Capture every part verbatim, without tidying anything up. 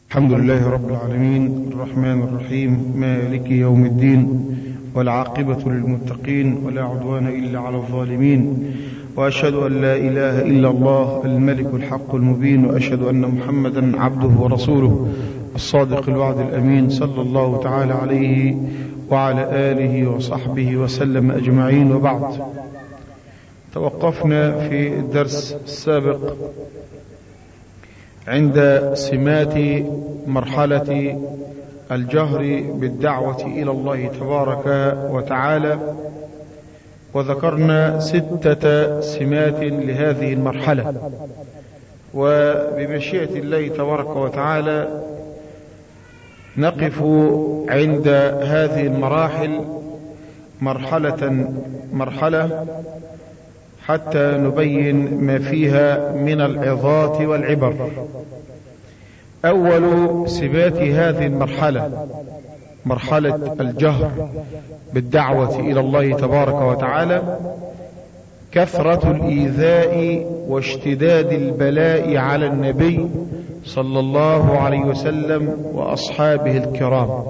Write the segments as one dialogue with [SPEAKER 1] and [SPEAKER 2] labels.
[SPEAKER 1] الحمد لله رب العالمين الرحمن الرحيم مالك يوم الدين والعاقبة للمتقين ولا عدوان إلا على الظالمين، وأشهد أن لا إله إلا الله الملك الحق المبين، وأشهد أن محمدا عبده ورسوله الصادق الوعد الأمين صلى الله تعالى عليه وعلى آله وصحبه وسلم أجمعين. وبعد، توقفنا في الدرس السابق عند سمات مرحلة الجهر بالدعوة إلى الله تبارك وتعالى، وذكرنا ستة سمات لهذه المرحلة، وبمشيئة الله تبارك وتعالى نقف عند هذه المراحل مرحلة مرحلة حتى نبين ما فيها من العظات والعبر. أول سمات هذه المرحلة مرحلة الجهر بالدعوة إلى الله تبارك وتعالى كثرة الإيذاء واشتداد البلاء على النبي صلى الله عليه وسلم وأصحابه الكرام.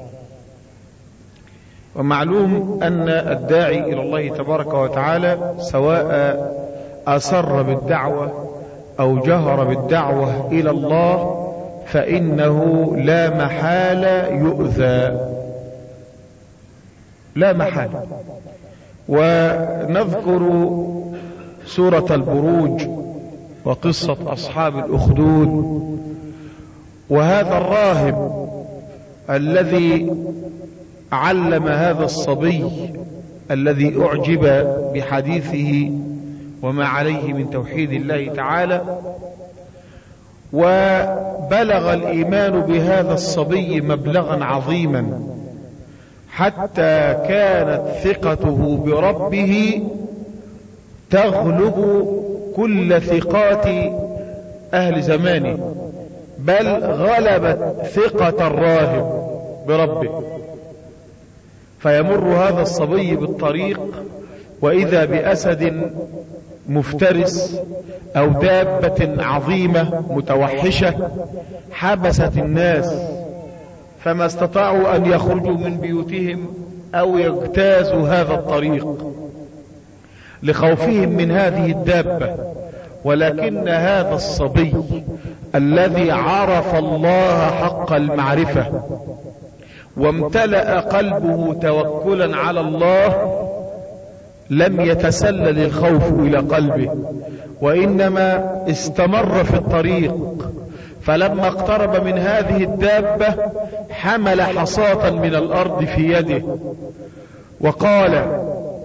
[SPEAKER 1] ومعلوم أن الداعي إلى الله تبارك وتعالى سواء أسر بالدعوة أو جهر بالدعوة إلى الله فإنه لا محالة يؤذى، لا محالة. ونذكر سورة البروج وقصة أصحاب الأخدود، وهذا الراهب الذي علم هذا الصبي الذي أعجب بحديثه وما عليه من توحيد الله تعالى، وبلغ الإيمان بهذا الصبي مبلغا عظيما حتى كانت ثقته بربه تغلب كل ثقات أهل زمانه، بل غلبت ثقة الراهب بربه. فيمر هذا الصبي بالطريق وإذا بأسد مفترس أو دابة عظيمة متوحشة حبست الناس، فما استطاعوا أن يخرجوا من بيوتهم أو يجتازوا هذا الطريق لخوفهم من هذه الدابة. ولكن هذا الصبي الذي عرف الله حق المعرفة وامتلأ قلبه توكلا على الله لم يتسلل الخوف إلى قلبه، وإنما استمر في الطريق. فلما اقترب من هذه الدابة حمل حصاة من الأرض في يده وقال: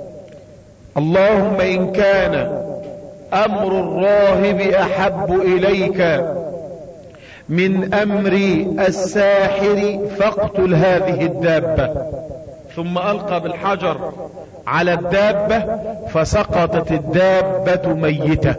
[SPEAKER 1] اللهم إن كان أمر الراهب أحب إليك من أمر الساحر فاقتل هذه الدابة. ثم ألقى بالحجر على الدابة فسقطت الدابة ميتة.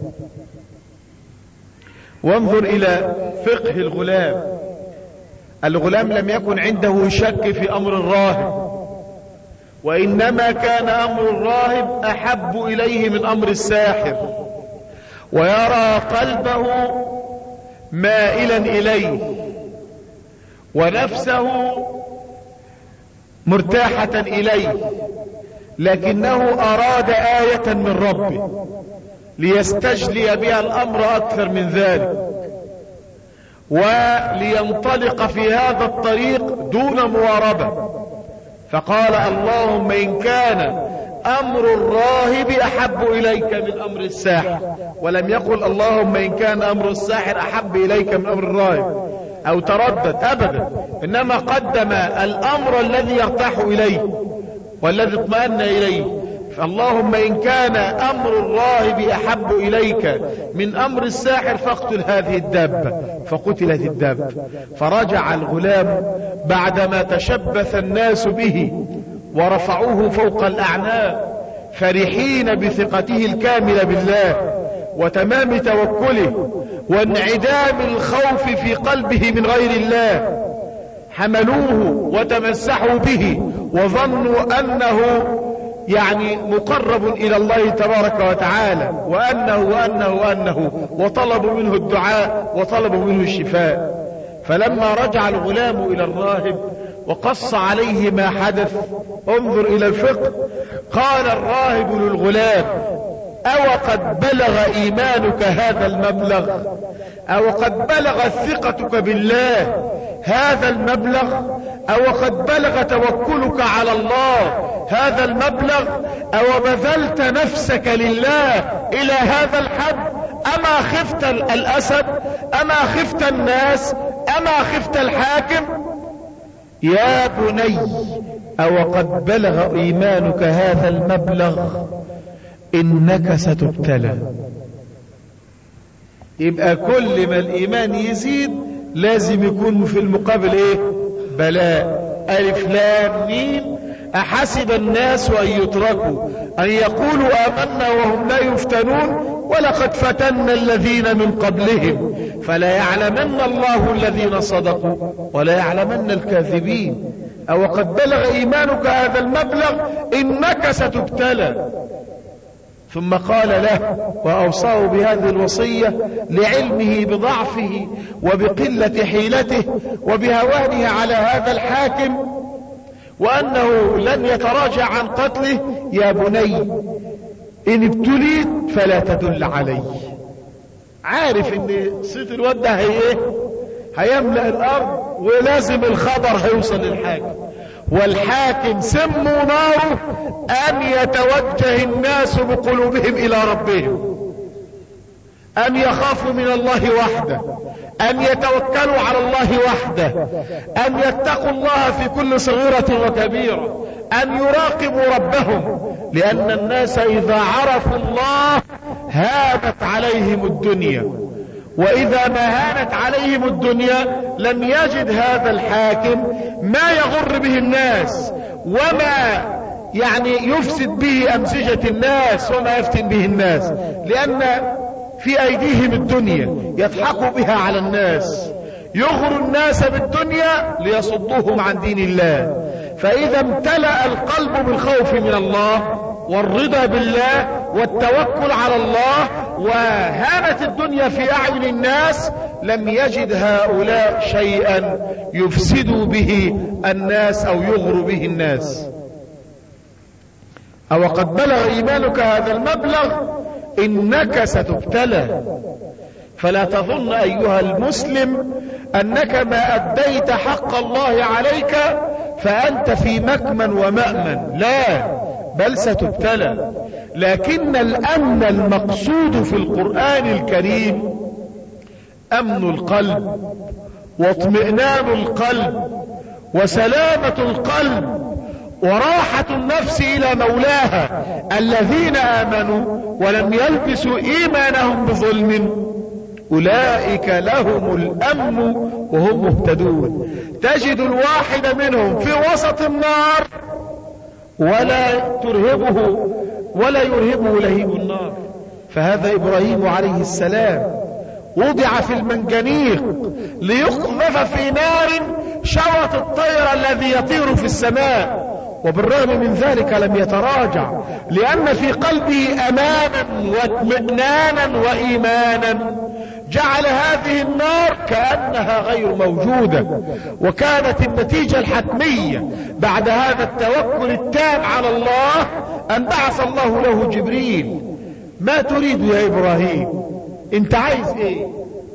[SPEAKER 1] وانظر إلى فقه الغلام. الغلام لم يكن عنده شك في أمر الراهب، وإنما كان أمر الراهب أحب إليه من أمر الساحر، ويرى قلبه مائلا إليه ونفسه مرتاحة إليه، لكنه أراد آية من ربه ليستجلي بها الأمر أكثر من ذلك، ولينطلق في هذا الطريق دون مواربة. فقال: اللهم إن كان أمر الراهب أحب إليك من أمر الساحر. ولم يقل اللهم إن كان أمر الساحر أحب إليك من أمر الراهب أو تردد أبدا، إنما قدم الأمر الذي يرتاح إليه والذي اطمأن إليه. فاللهم إن كان أمر الراهب أحب إليك من أمر الساحر فاقتل هذه الدابة. فقتلت الدابة. فرجع الغلام بعدما تشبث الناس به ورفعوه فوق الأعناق فرحين بثقته الكاملة بالله وتمام توكله وانعدام الخوف في قلبه من غير الله. حملوه وتمسحوا به وظنوا أنه يعني مقرب إلى الله تبارك وتعالى، وأنه وأنه وأنه وطلبوا منه الدعاء وطلبوا منه الشفاء. فلما رجع الغلام إلى الراهب وقص عليه ما حدث، انظر إلى الفقه، قال الراهب للغلام: أو قد بلغ إيمانك هذا المبلغ؟ أو قد بلغت ثقتك بالله هذا المبلغ؟ أو قد بلغ توكلك على الله هذا المبلغ؟ أو بذلت نفسك لله إلى هذا الحد؟ أما خفت الأسد؟ أما خفت الناس؟ أما خفت الحاكم؟ يا بني، أو قد بلغ إيمانك هذا المبلغ؟ إنك ستبتلى. يبقى كل ما الإيمان يزيد لازم يكون في المقابل إيه؟ بلاء. ألف لام ميم. أحسب الناس أن يتركوا أن يقولوا آمنا وهم لا يفتنون ولقد فتنا الذين من قبلهم فلا يعلمن الله الذين صدقوا ولا يعلمن الكاذبين. أو قد بلغ إيمانك هذا المبلغ إنك ستبتلى. ثم قال له وأوصاه بهذه الوصية لعلمه بضعفه وبقلة حيلته وبهوانه على هذا الحاكم وأنه لن يتراجع عن قتله: يا بني، إن ابتليت فلا تدل علي. عارف ان صيت الواد ده هي هيملأ الأرض ولازم الخبر هيوصل للحاكم، والحاكم سم ناره أن يتوجه الناس بقلوبهم إلى ربهم، أن يخافوا من الله وحده، أن يتوكلوا على الله وحده، أن يتقوا الله في كل صغيرة وكبيرة، أن يراقبوا ربهم، لأن الناس إذا عرفوا الله هانت عليهم الدنيا، وإذا ما هانت عليهم الدنيا لم يجد هذا الحاكم ما يغر به الناس وما يعني يفسد به أمزجة الناس وما يفتن به الناس، لأن في أيديهم الدنيا يضحكوا بها على الناس، يغروا الناس بالدنيا ليصدوهم عن دين الله. فإذا امتلأ القلب بالخوف من الله والرضا بالله والتوكل على الله وهانت الدنيا في أعين الناس، لم يجد هؤلاء شيئا يفسدوا به الناس أو يغروا به الناس. أو قد بلغ إيمانك هذا المبلغ إنك ستبتلى. فلا تظن أيها المسلم أنك ما أديت حق الله عليك فأنت في مكمن ومأمن، لا، بل ستبتلى. لكن الأمن المقصود في القرآن الكريم أمن القلب واطمئنان القلب وسلامة القلب وراحة النفس إلى مولاها. الذين آمنوا ولم يلبسوا إيمانهم بظلم أولئك لهم الأمن وهم مهتدون. تجد الواحد منهم في وسط النار ولا ترهبه ولا يرهبه لهيب النار. فهذا إبراهيم عليه السلام وضع في المنجنيق ليقذف في نار شوط الطير الذي يطير في السماء، وبالرغم من ذلك لم يتراجع، لأن في قلبه أمانا واطمئنانا وإيمانا جعل هذه النار كأنها غير موجودة. وكانت النتيجة الحتمية بعد هذا التوكل التام على الله أن بعث الله له جبريل: ما تريد يا إبراهيم؟ انت عايز ايه؟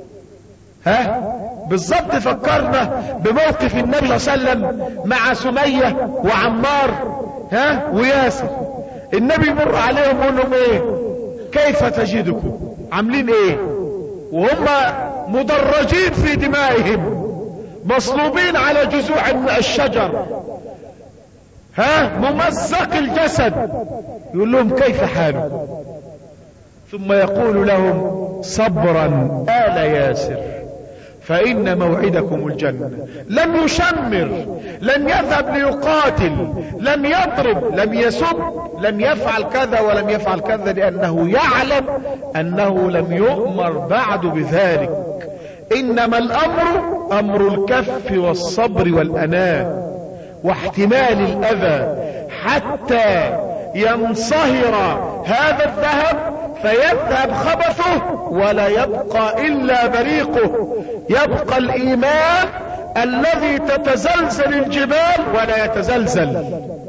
[SPEAKER 1] ها؟ بالضبط فكرنا بموقف النبي صلى الله عليه وسلم مع سمية وعمار ها وياسر. النبي مر عليهم وقال لهم ايه؟ كيف تجدكم؟ عاملين ايه؟ وهم مدرجين في دمائهم مصلوبين على جذوع الشجر، ها، ممزق الجسد. يقول لهم كيف حالكم؟ ثم يقول لهم صبرا آل ياسر فإن موعدكم الجنة. لم يشمر، لم يذهب ليقاتل، لم يضرب، لم يسب، لم يفعل كذا ولم يفعل كذا، لأنه يعلم أنه لم يؤمر بعد بذلك. إنما الأمر أمر الكف والصبر والأناة واحتمال الأذى حتى ينصهر هذا الذهب فيذهب خبثه ولا يبقى الا بريقه، يبقى الايمان الذي تتزلزل الجبال ولا يتزلزل.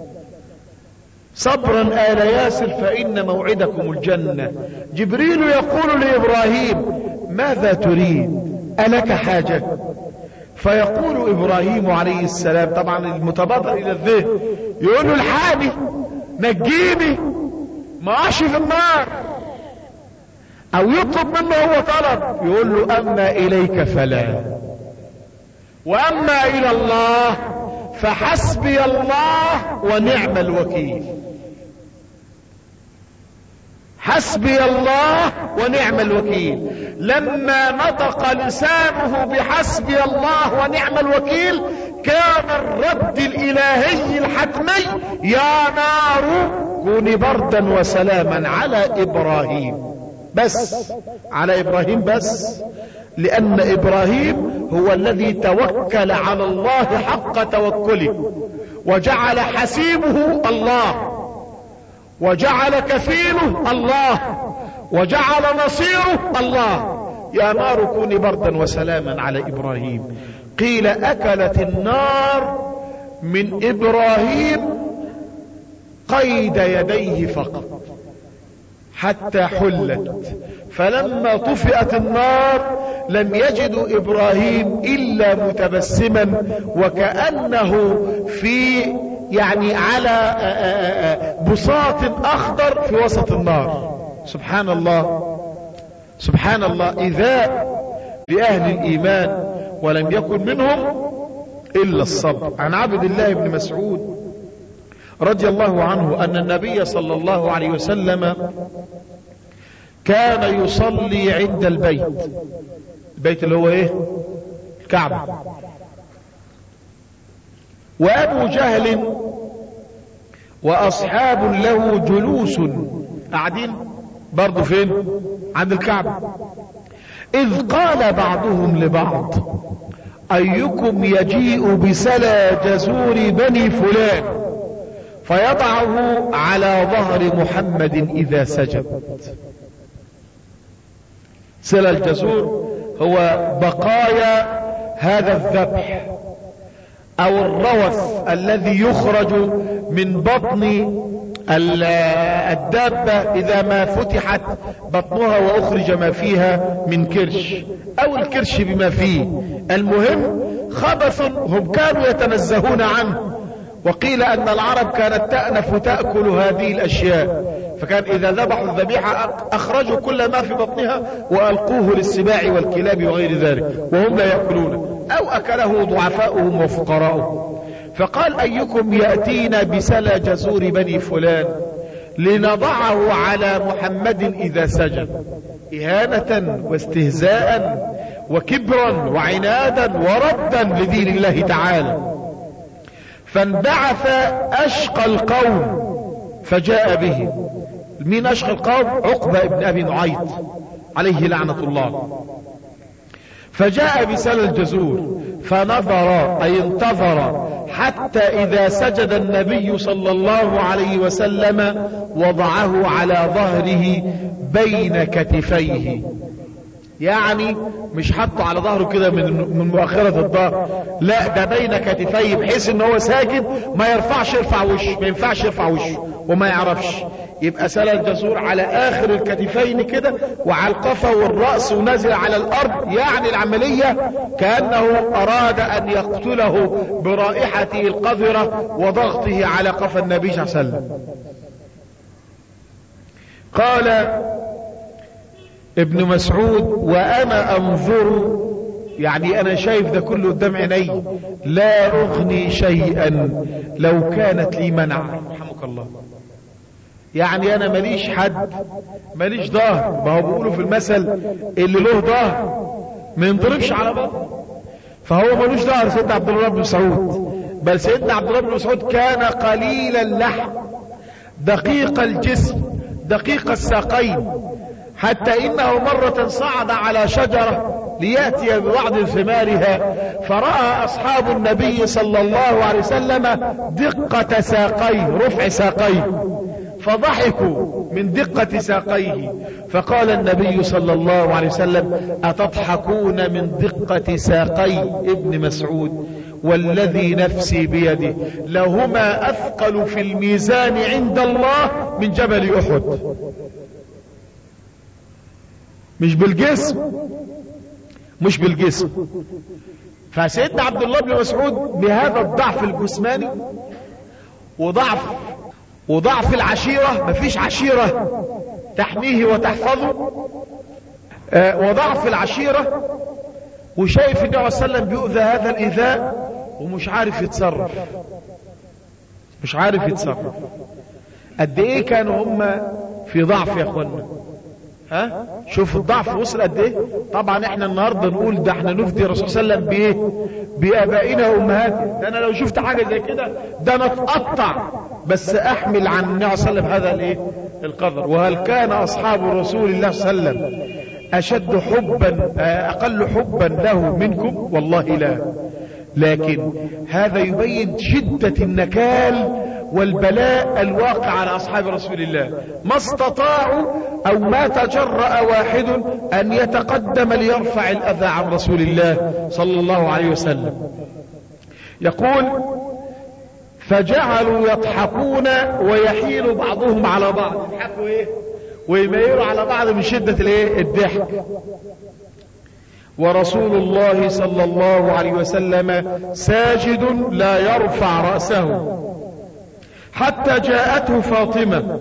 [SPEAKER 1] صبرا آل ياسر فإن موعدكم الجنة. جبريل يقول لإبراهيم ماذا تريد؟ ألك حاجة؟ فيقول إبراهيم عليه السلام، طبعا المتبادر إلى الذهن، يقول له الحقني نجيني ما أعش في النار، أو يطلب منه هو طلب، يقول له أما إليك فلا، وأما إلى الله فحسبي الله ونعم الوكيل. حسبي الله ونعم الوكيل. لما نطق لسانه بحسبي الله ونعم الوكيل كان الرد الإلهي الحتمي يا نار كوني بردا وسلاما على إبراهيم. بس على إبراهيم بس، لأن إبراهيم هو الذي توكل على الله حق توكله، وجعل حسيبه الله، وجعل كفيله الله، وجعل نصيره الله. يا نار كوني بردا وسلاما على إبراهيم. قيل أكلت النار من إبراهيم قيد يديه فقط حتى حلت، فلما طفئت النار لم يجدوا إبراهيم إلا متبسما وكأنه في يعني على بساط أخضر في وسط النار. سبحان الله سبحان الله. إذا لأهل الإيمان ولم يكن منهم إلا الصبر. عن عبد الله بن مسعود رضي الله عنه أن النبي صلى الله عليه وسلم كان يصلي عند البيت، البيت اللي هو ايه؟ الكعبة. وأبو جهل وأصحاب له جلوس قاعدين برضو فين؟ عند الكعبة. إذ قال بعضهم لبعض أيكم يجيء بسلى جزور بني فلان فيضعه على ظهر محمد إذا سجد. سلى الجزور هو بقايا هذا الذبح او الروث الذي يخرج من بطن الدابة اذا ما فتحت بطنها واخرج ما فيها من كرش او الكرش بما فيه. المهم خبث هم كانوا يتنزهون عنه. وقيل ان العرب كانت تأنف تأكل هذه الاشياء، فكان اذا ذبحوا الذبيحة اخرجوا كل ما في بطنها والقوه للسباع والكلاب وغير ذلك وهم لا يأكلون، او اكله ضعفاؤهم وفقراؤهم. فقال ايكم يأتينا بسلى جزور بني فلان لنضعه على محمد اذا سجد، اهانة واستهزاء وكبرا وعنادا وردا لدين الله تعالى. فانبعث اشقى القوم فجاء به. مين اشقى القوم؟ عقبة ابن ابي معيط عليه لعنة الله. فجاء بسلى الجزور فنظر اي انتظر حتى اذا سجد النبي صلى الله عليه وسلم وضعه على ظهره بين كتفيه، يعني مش حطه على ظهره كده من من مؤخرة الظهر، لا ده بين كتفيه بحيث ان هو ساجد ما يرفعش يرفع وشه، ما ينفعش يرفع وشه وما يعرفش. يبقى سلى الجزور على اخر الكتفين كده وعلى القفا والرأس ونازل على الارض، يعني العملية كأنه اراد ان يقتله برائحته القذرة وضغطه على قفا النبي صلى الله عليه وسلم. قال ابن مسعود وانا انظر، يعني انا شايف ده كله قدام عيني، لا اغني شيئا لو كانت لي منع. رحمك الله. يعني انا ماليش حد، ماليش ظهر. ما هو بيقولوا في المثل اللي له ظهر ما ينضربش على بطنه، فهو مالوش ظهر سيدنا عبد الله بن مسعود. بل سيدنا عبد الله بن مسعود كان قليل اللحم دقيق الجسم دقيق الساقين، حتى انه مرة صعد على شجرة ليأتي ببعض ثمارها فرأى اصحاب النبي صلى الله عليه وسلم دقة ساقيه، رفع ساقيه، فضحكوا من دقة ساقيه، فقال النبي صلى الله عليه وسلم: أتضحكون من دقة ساقي ابن مسعود؟ والذي نفسي بيده لهما أثقل في الميزان عند الله من جبل أحد. مش بالجسم، مش بالجسم. فسيدنا عبد الله بن مسعود بهذا الضعف الجسماني وضعف وضعف العشيرة، مفيش عشيرة تحميه وتحفظه، آه وضعف العشيرة، وشايف النبي صلى الله عليه وسلم بيؤذى هذا الإيذاء ومش عارف يتصرف، مش عارف يتصرف. قد ايه كانوا هم في ضعف يا اخوانا؟ ها شوف الضعف وصل قد ايه. طبعا احنا النهارده نقول ده احنا نفدي الرسول صلى الله عليه وسلم بايه؟ بابائنا وامهاتنا. ده انا لو شفت حاجه زي كده ده انا اتقطع، بس احمل عن النبي صلى الله عليه وسلم هذا الايه؟ القدر. وهل كان اصحاب رسول الله صلى الله عليه وسلم اشد حبا اقل حبا له منكم؟ والله لا. لكن هذا يبين شدة النكال والبلاء الواقع على أصحاب رسول الله. ما استطاعوا أو ما تجرأ واحد أن يتقدم ليرفع الأذى عن رسول الله صلى الله عليه وسلم. يقول: فجعلوا يضحكون ويحيل بعضهم على بعض. يضحكوا ايه ويميلوا على بعض من شدة الايه؟ الضحك. ورسول الله صلى الله عليه وسلم ساجد لا يرفع رأسه حتى جاءته فاطمة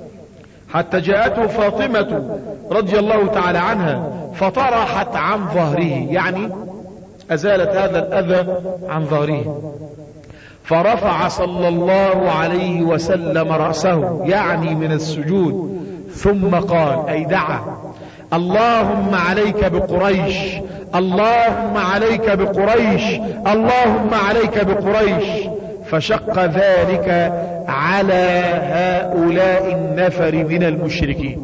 [SPEAKER 1] حتى جاءته فاطمة رضي الله تعالى عنها فطرحت عن ظهره، يعني أزالت هذا الأذى عن ظهره. فرفع صلى الله عليه وسلم رأسه، يعني من السجود، ثم قال، أي دعا: اللهم عليك بقريش، اللهم عليك بقريش، اللهم عليك بقريش. فشق ذلك على هؤلاء النفر من المشركين.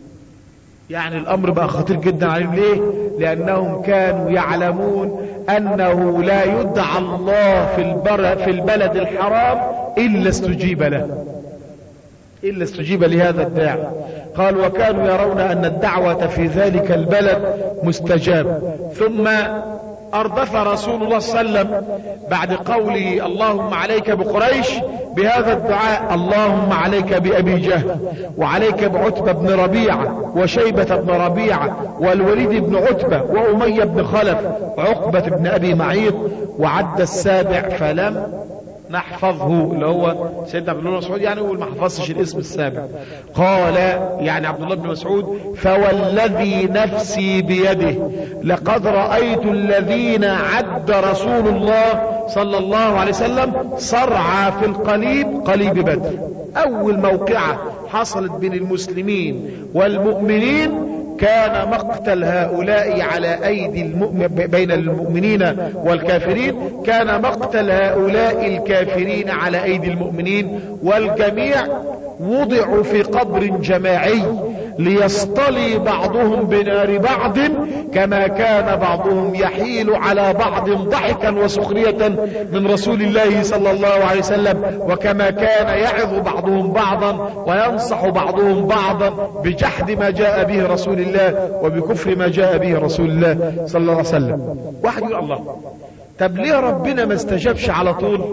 [SPEAKER 1] يعني الأمر بقى خطير جدا عليهم. ليه؟ لأنهم كانوا يعلمون أنه لا يدعى الله في, في البلد الحرام إلا استجيب له، إلا استجيب لهذا الداعي. قال: وكانوا يرون أن الدعوة في ذلك البلد مستجاب. ثم أردف رسول الله صلى الله عليه وسلم بعد قوله اللهم عليك بقريش بهذا الدعاء: اللهم عليك بأبي جهل، وعليك بعتبة بن ربيعة، وشيبة بن ربيعة، والوليد بن عتبة، وأمية بن خلف، وعقبة بن أبي معيط. وعد السابع فلم نحفظه، اللي هو سيدنا عبد الله بن مسعود، يعني هو ما حفظش الاسم السابع. قال يعني عبد الله بن مسعود: فوالذي نفسي بيده لقد رأيت الذين عد رسول الله صلى الله عليه وسلم صرعى في القليب، قليب بدر. اول موقعة حصلت بين المسلمين والمؤمنين كان مقتل هؤلاء على ايدي المؤمن بين المؤمنين والكافرين، كان مقتل هؤلاء الكافرين على ايدي المؤمنين، والجميع وضعوا في قبر جماعي ليصطلي بعضهم بنار بعض كما كان بعضهم يحيل على بعض ضحكا وسخرية من رسول الله صلى الله عليه وسلم، وكما كان يعظ بعضهم بعضا وينصح بعضهم بعضا بجحد ما جاء به رسول الله وبكفر ما جاء به رسول الله صلى الله عليه وسلم. واحد يقول: الله، طب ليه ربنا ما استجابش على طول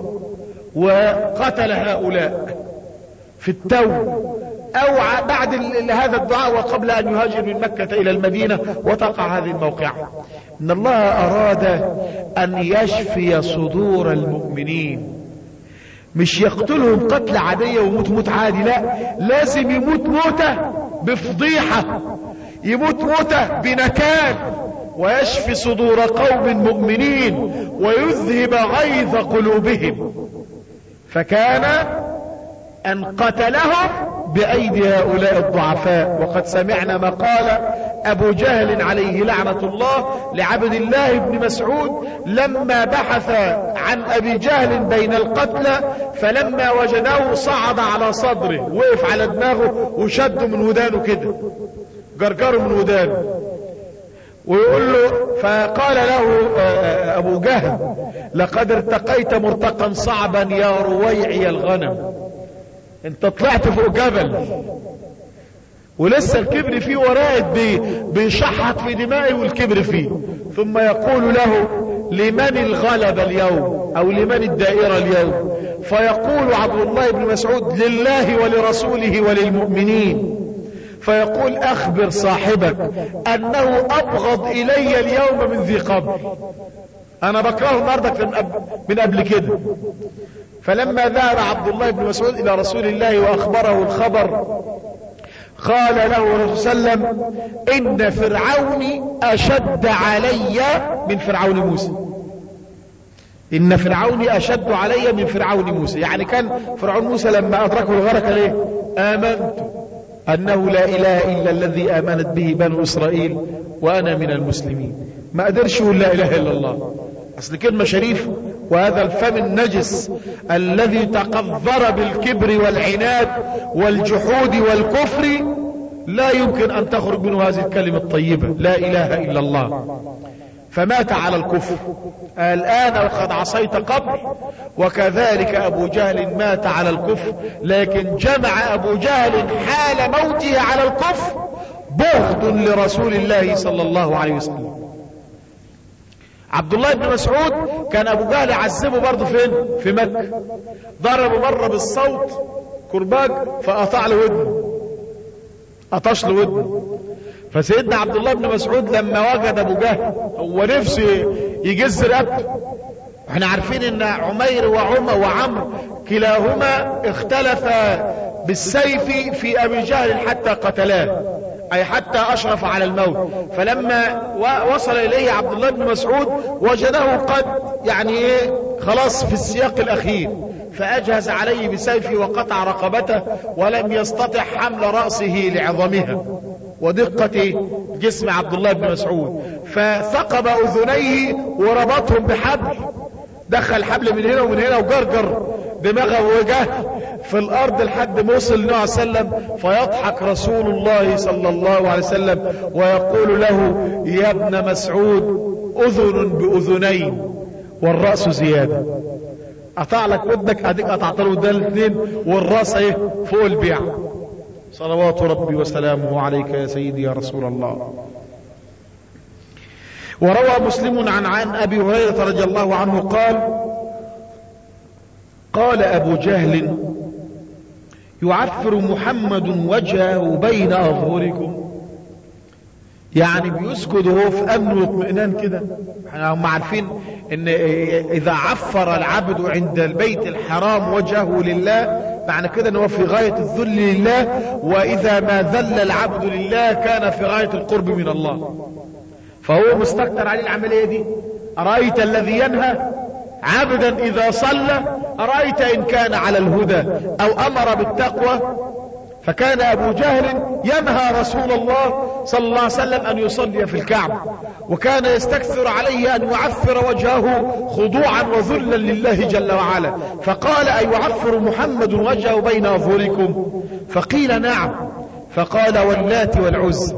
[SPEAKER 1] وقتل هؤلاء في التو او بعد هذا الدعاء وقبل ان يهاجر من مكة الى المدينة وتقع هذه الموقعة؟ ان الله اراد ان يشفي صدور المؤمنين، مش يقتلهم قتل عادية ويموت موت عادي، لا، لازم يموت موتة بفضيحة، يموت موتة بنكال، ويشفي صدور قوم مؤمنين ويذهب غيظ قلوبهم. فكان أن قتلهم بأيدي هؤلاء الضعفاء. وقد سمعنا ما قال أبو جهل عليه لعنة الله لعبد الله بن مسعود لما بحث عن أبي جهل بين القتلى، فلما وجده صعد على صدره، وقف على دماغه وشده من ودانه كده، جرجره من ودانه، ويقول له، فقال له أبو جهل: لقد ارتقيت مرتقا صعبا يا رويعي الغنم. انت طلعت فوق جبل ولسه الكبر فيه ورائد بي بيشحط في دمائه والكبر فيه، ثم يقول له لمن الغلبة اليوم او لمن الدائرة اليوم؟ فيقول عبد الله بن مسعود لله ولرسوله وللمؤمنين. فيقول اخبر صاحبك انه ابغض الي اليوم من ذي قبل، انا بكرهه النهارده من قبل كده. فلما ذهب عبد الله بن مسعود الى رسول الله واخبره الخبر قال له الرسول صلى الله عليه وسلم ان فرعون اشد علي من فرعون موسى، ان فرعون اشد علي من فرعون موسى. يعني كان فرعون موسى لما ادركه الغرق ليه؟ امنت انه لا اله الا الذي امنت به بنو اسرائيل وانا من المسلمين. ما قدرش يقول لا اله الا الله، اصل كلمة شريف، وهذا الفم النجس الذي تقذر بالكبر والعناد والجحود والكفر لا يمكن ان تخرج منه هذه الكلمة الطيبة لا اله الا الله. فمات على الكفر. الآن وقد عصيت قبل، وكذلك أبو جهل مات على الكفر، لكن جمع أبو جهل حال موته على الكفر بغض لرسول الله صلى الله عليه وسلم. عبد الله بن مسعود كان أبو جهل عذبه برضه فين؟ في مكة. ضربه مرة بالصوت كرباج فقطع له ودنه، قطش له ودنه. فسيدنا عبد الله بن مسعود لما وجد ابو جهل هو نفسه يجز رقبته. احنا عارفين ان عمير وعمر وعمرو كلاهما اختلفا بالسيف في ابي جهل حتى قتلاه، اي حتى اشرف على الموت. فلما وصل اليه عبد الله بن مسعود وجده قد يعني ايه خلاص في السياق الاخير، فاجهز عليه بسيفه وقطع رقبته ولم يستطع حمل رأسه لعظمها ودقة جسم عبد الله بن مسعود، فثقب اذنيه وربطهم بحبل، دخل حبل من هنا ومن هنا وجرجر دماغه ووجهه في الارض لحد ما وصل النبي صلى الله عليه وسلم. فيضحك رسول الله صلى الله عليه وسلم ويقول له يا ابن مسعود اذن باذنين والرأس زيادة. قطع لك ودك اديك قطعت له ده الاثنين والراس ايه فوق البيع. صلوات ربي وسلامه عليك يا سيدي يا رسول الله. وروى مسلم عن عن ابي هريرة رضي الله عنه قال قال ابو جهل يعفر محمد وجهه بين اظهركم، يعني بيسكت هو في امن واطمئنان كده. احنا هم عارفين ان اذا عفر العبد عند البيت الحرام وجهه لله معنى كده ان هو في غاية الذل لله، واذا ما ذل العبد لله كان في غاية القرب من الله. فهو مستكتر عليه العملية دي. أرأيت الذي ينهى عبدا إذا صلى، أرأيت إن كان على الهدى أو أمر بالتقوى. فكان أبو جهل ينهى رسول الله صلى الله عليه وسلم أن يصلي في الكعبة، وكان يستكثر عليه أن يعفر وجهه خضوعا وذلا لله جل وعلا. فقال أيعفر محمد وجهه بين أظهركم؟ فقيل نعم. فقال واللات والعزى،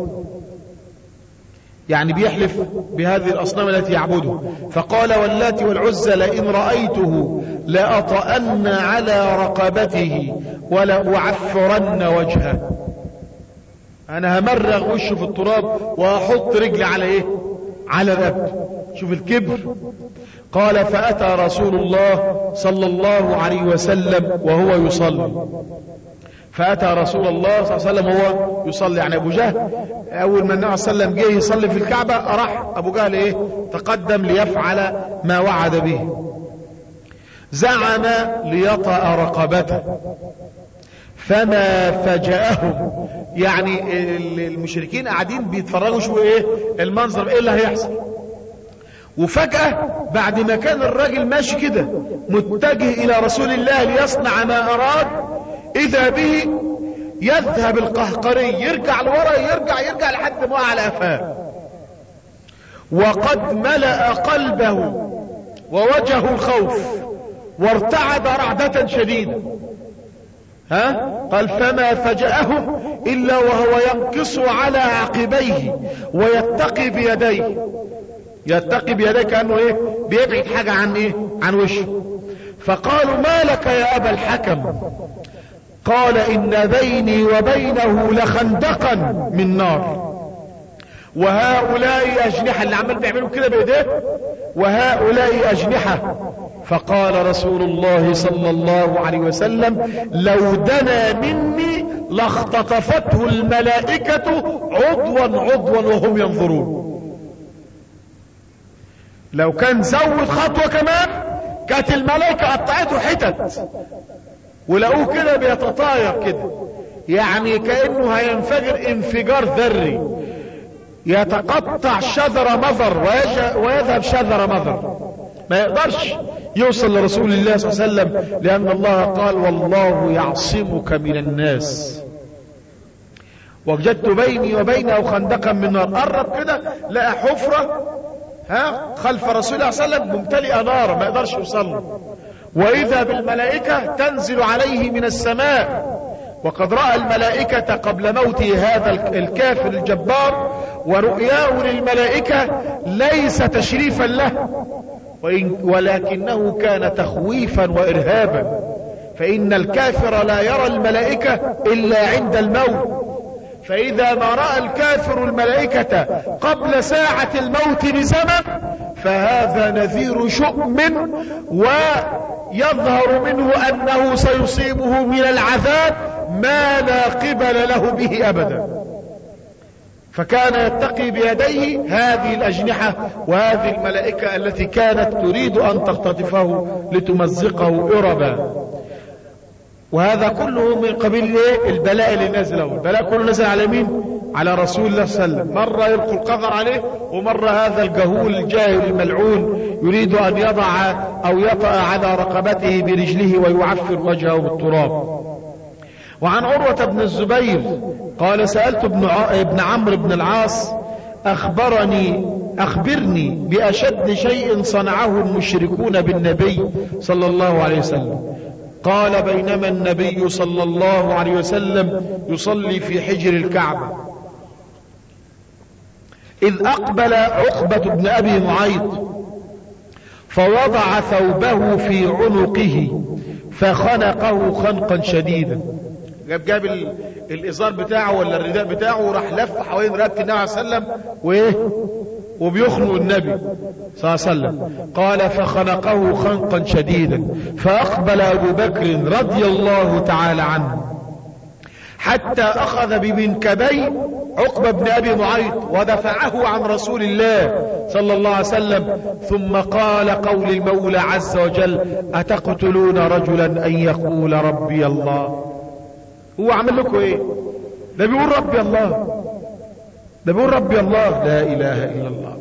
[SPEAKER 1] يعني بيحلف بهذه الأصنام التي يعبدها. فقال واللات والعزى لئن رأيته لأطأن على رقبته ولأعفرن وجهه، أنا همرغ وشه في التراب وأحط رجلي على إيه؟ على رقبته. شوف الكبر. قال فأتى رسول الله صلى الله عليه وسلم وهو يصلي. فأتى رسول الله صلى الله عليه وسلم وهو يصلي. يعني أبو جهل أول ما النبي صلى الله عليه وسلم جه يصلي في الكعبة راح أبو جهل إيه؟ تقدم ليفعل ما وعد به. زعم ليطأ رقبته فما فجأهم، يعني المشركين قاعدين بيتفرجوا شو إيه المنظر إيه اللي هيحصل. وفجأة بعد ما كان الراجل ماشي كده متجه إلى رسول الله ليصنع ما أراد، إذا به يذهب القهقري يرجع لورا يرجع يرجع لحد ما على قفاه، وقد ملأ قلبه ووجهه الخوف وارتعد رعدة شديدة. ها قال فما فجأهم إلا وهو ينقص على عقبيه ويتقي بيديه. يتقي بيديه كأنه ايه بيبعد حاجة عن ايه عن وشه. فقالوا ما لك يا أبا الحكم؟ قال إن بيني وبينه لخندقا من نار، وهؤلاء أجنحة، اللي عمال بيعملوا كده بإيديه، وهؤلاء أجنحة. فقال رسول الله صلى الله عليه وسلم لو دنا مني لاختطفته الملائكة عضوا عضوا وهم ينظرون. لو كان زود خطوة كمان كانت الملائكة قطعته حتت، ولقوه كده بيتطاير كده، يعني كأنه هينفجر انفجار ذري، يتقطع شذر مذر ويذهب شذر مذر، ما يقدرش يوصل لرسول الله صلى الله عليه وسلم، لأن الله قال والله يعصمك من الناس. وجدت بيني وبينه خندقا من نار، قرب كده لقى حفرة ها خلف رسول الله صلى الله عليه وسلم ممتلئة نار، ما يقدرش يوصل له. وإذا بالملائكة تنزل عليه من السماء، وقد رأى الملائكة قبل موته هذا الكافر الجبار، ورؤياه للملائكة ليس تشريفا له ولكنه كان تخويفا وإرهابا، فإن الكافر لا يرى الملائكة إلا عند الموت، فإذا ما رأى الكافر الملائكة قبل ساعة الموت بزمن فهذا نذير شؤم، ويظهر منه أنه سيصيبه من العذاب ما لا قبل له به أبدا. فكان يتقي بيديه هذه الأجنحة وهذه الملائكة التي كانت تريد أن تختطفه لتمزقه إربا. وهذا كله من قبيل البلاء اللي نزله. البلاء كله نزل على مين؟ على رسول الله صلى الله عليه وسلم. مرة يلقي القذر عليه، ومرة هذا الجهول الجاهل الملعون يريد أن يضع أو يطأ على رقبته برجله ويعفر وجهه بالتراب. وعن عروة بن الزبير قال سألت ابن, ابن عمرو بن العاص أخبرني أخبرني بأشد شيء صنعه المشركون بالنبي صلى الله عليه وسلم. قال بينما النبي صلى الله عليه وسلم يصلي في حجر الكعبة إذ أقبل عقبة بن أبي معيط فوضع ثوبه في عنقه فخنقه خنقا شديدا. جاب جاب الإزار بتاعه ولا الرداء بتاعه وراح لف حوالين رقبة النبي صلى الله عليه وسلم وإيه وبيخنق النبي صلى الله عليه وسلم. قال فخنقه خنقا شديدا فأقبل أبو بكر رضي الله تعالى عنه حتى أخذ بمنكبي عقبة بن أبي معيط ودفعه عن رسول الله صلى الله عليه وسلم، ثم قال قول المولى عز وجل أتقتلون رجلا أن يقول ربي الله. هو عمل لكم ايه؟ ده بيقول ربي الله، ده بيقول ربي الله، لا اله الا الله.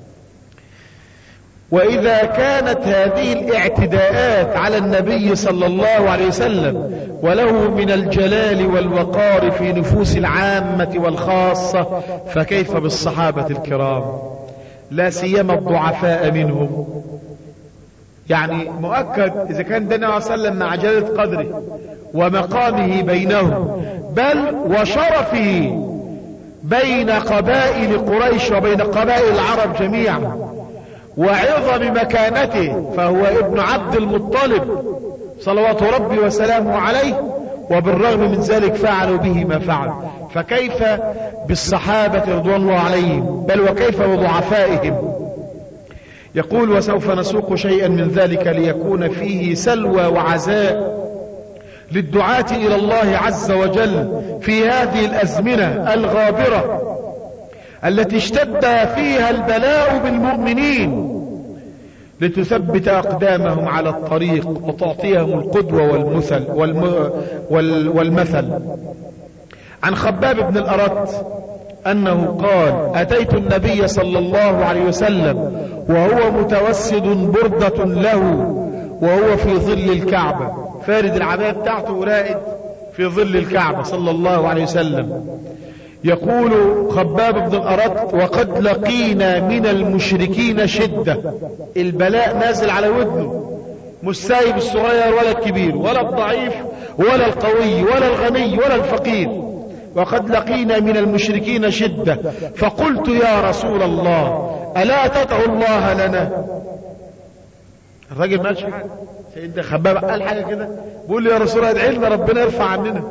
[SPEAKER 1] واذا كانت هذه الاعتداءات على النبي صلى الله عليه وسلم وله من الجلال والوقار في نفوس العامة والخاصة، فكيف بالصحابة الكرام، لا سيما الضعفاء منهم. يعني مؤكد اذا كان ده النبي صلى الله عليه وسلم مع جلالة قدره ومقامه بينهم بل وشرفه بين قبائل قريش وبين قبائل العرب جميعا وعظم مكانته، فهو ابن عبد المطلب صلوات ربي وسلامه عليه، وبالرغم من ذلك فعلوا به ما فعل، فكيف بالصحابة رضوان الله عليهم، بل وكيف بضعفائهم. يقول وسوف نسوق شيئا من ذلك ليكون فيه سلوى وعزاء للدعاة إلى الله عز وجل في هذه الأزمنة الغابرة التي اشتد فيها البلاء بالمؤمنين، لتثبت أقدامهم على الطريق وتعطيهم القدوة والمثل والم والمثل. عن خباب بن الأرت أنه قال أتيت النبي صلى الله عليه وسلم وهو متوسد بردة له وهو في ظل الكعبة، فارد العباية بتاعته ورائد في ظل الكعبة صلى الله عليه وسلم. يقول خباب بن الأرت وقد لقينا من المشركين شدة، البلاء نازل على ودنه، مش سايب الصغير ولا الكبير ولا الضعيف ولا القوي ولا الغني ولا الفقير، وقد لقينا من المشركين شدة، فقلت يا رسول الله ألا تدعو الله لنا؟ الراجل ما قالش حاجه. سيدنا خباب قال حاجه كده، بيقول له يا رسول الله ادعي لنا ربنا يرفع عننا.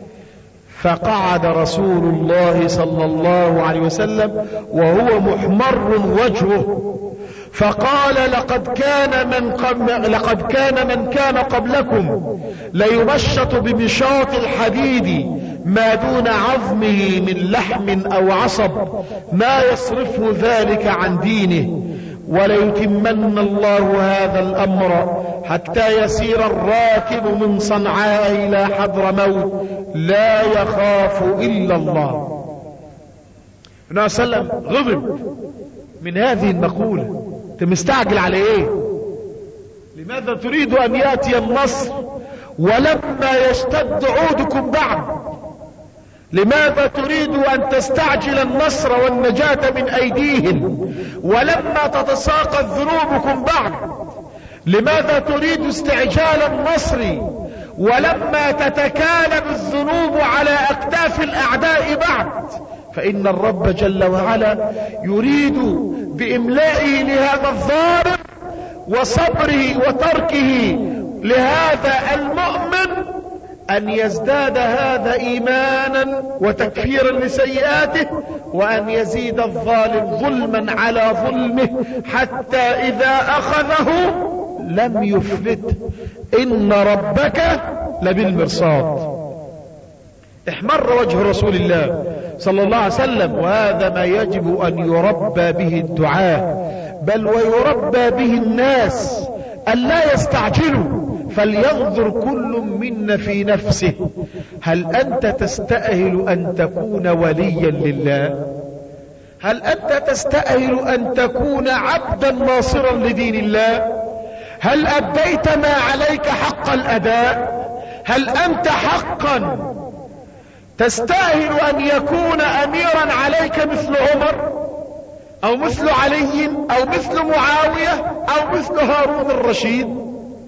[SPEAKER 1] فقعد رسول الله صلى الله عليه وسلم وهو محمر وجهه فقال لقد كان من قبل لقد كان من كان قبلكم ليمشط بمشاط الحديد ما دون عظمه من لحم او عصب ما يصرفه ذلك عن دينه، وليتمن الله هذا الامر حتى يسير الراكب من صنعاء الى حضرموت لا يخاف الا الله. النبي صلى الله عليه وسلم غضب من هذه المقولة. انت مستعجل على ايه؟ لماذا تريد ان ياتي النصر ولما يشتد عودكم بعد؟ لماذا تريد ان تستعجل النصر والنجاة من ايديهم ولما تتساقط ذنوبكم بعد؟ لماذا تريد استعجال النصر ولما تتكالب الذنوب على اكتاف الاعداء بعد؟ فان الرب جل وعلا يريد باملائه لهذا الظالم وصبره وتركه لهذا المؤمن ان يزداد هذا ايمانا وتكفيرا لسيئاته، وان يزيد الظالم ظلما على ظلمه حتى اذا اخذه لم يفلت. ان ربك لبالمرصاد. احمر وجه رسول الله صلى الله عليه وسلم، وهذا ما يجب ان يربى به الدعاة بل ويربى به الناس أن لا يستعجلوا. فلينظر كل منا في نفسه هل أنت تستأهل أن تكون وليا لله؟ هل أنت تستأهل أن تكون عبدا ناصرا لدين الله؟ هل أديت ما عليك حق الأداء؟ هل أنت حقا تستاهل أن يكون أميرا عليك مثل عمر أو مثل علي أو مثل معاوية أو مثل هارون الرشيد؟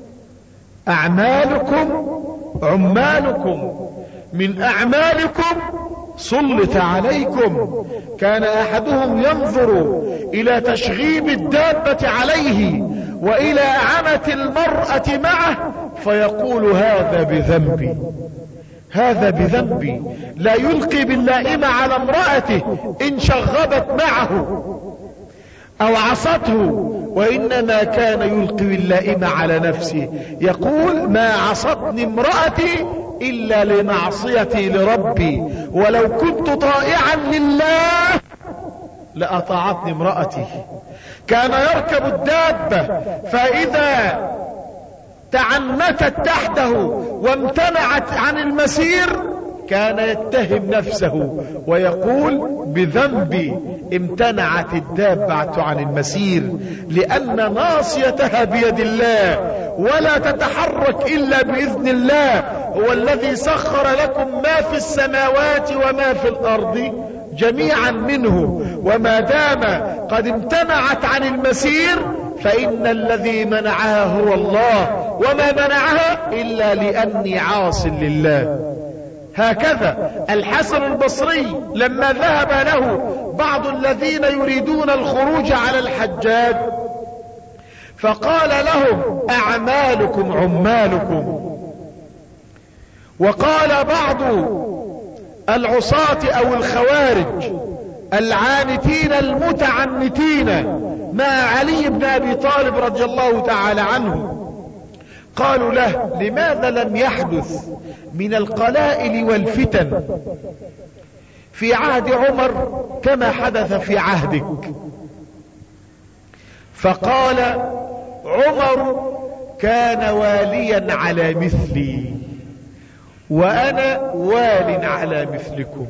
[SPEAKER 1] أعمالكم عمالكم، من أعمالكم سلط عليكم. كان أحدهم ينظر إلى تشغيب الدابة عليه وإلى عمة المرأة معه فيقول هذا بذنبي، هذا بذنبي. لا يلقي باللائمة على امرأته إن شغبت معه أو عصته، وإنما كان يلقي اللائمة على نفسه، يقول ما عصتني امرأتي إلا لمعصيتي لربي، ولو كنت طائعا لله لأطاعتني امرأتي. كان يركب الدابة فإذا تعنتت تحته وامتنعت عن المسير كان يتهم نفسه ويقول بذنبي امتنعت الدابة عن المسير، لأن ناصيتها بيد الله ولا تتحرك إلا بإذن الله. هو الذي سخر لكم ما في السماوات وما في الأرض جميعا منه، وما دام قد امتنعت عن المسير فإن الذي منعها هو الله، وما منعها إلا لأني عاص لله. هكذا الحسن البصري لما ذهب له بعض الذين يريدون الخروج على الحجاج فقال لهم أعمالكم عمالكم. وقال بعض العصاة أو الخوارج العانتين المتعنتين مع علي بن أبي طالب رضي الله تعالى عنه قالوا له لماذا لم يحدث من القلائل والفتن في عهد عمر كما حدث في عهدك؟ فقال عمر كان واليا على مثلي وأنا وال على مثلكم.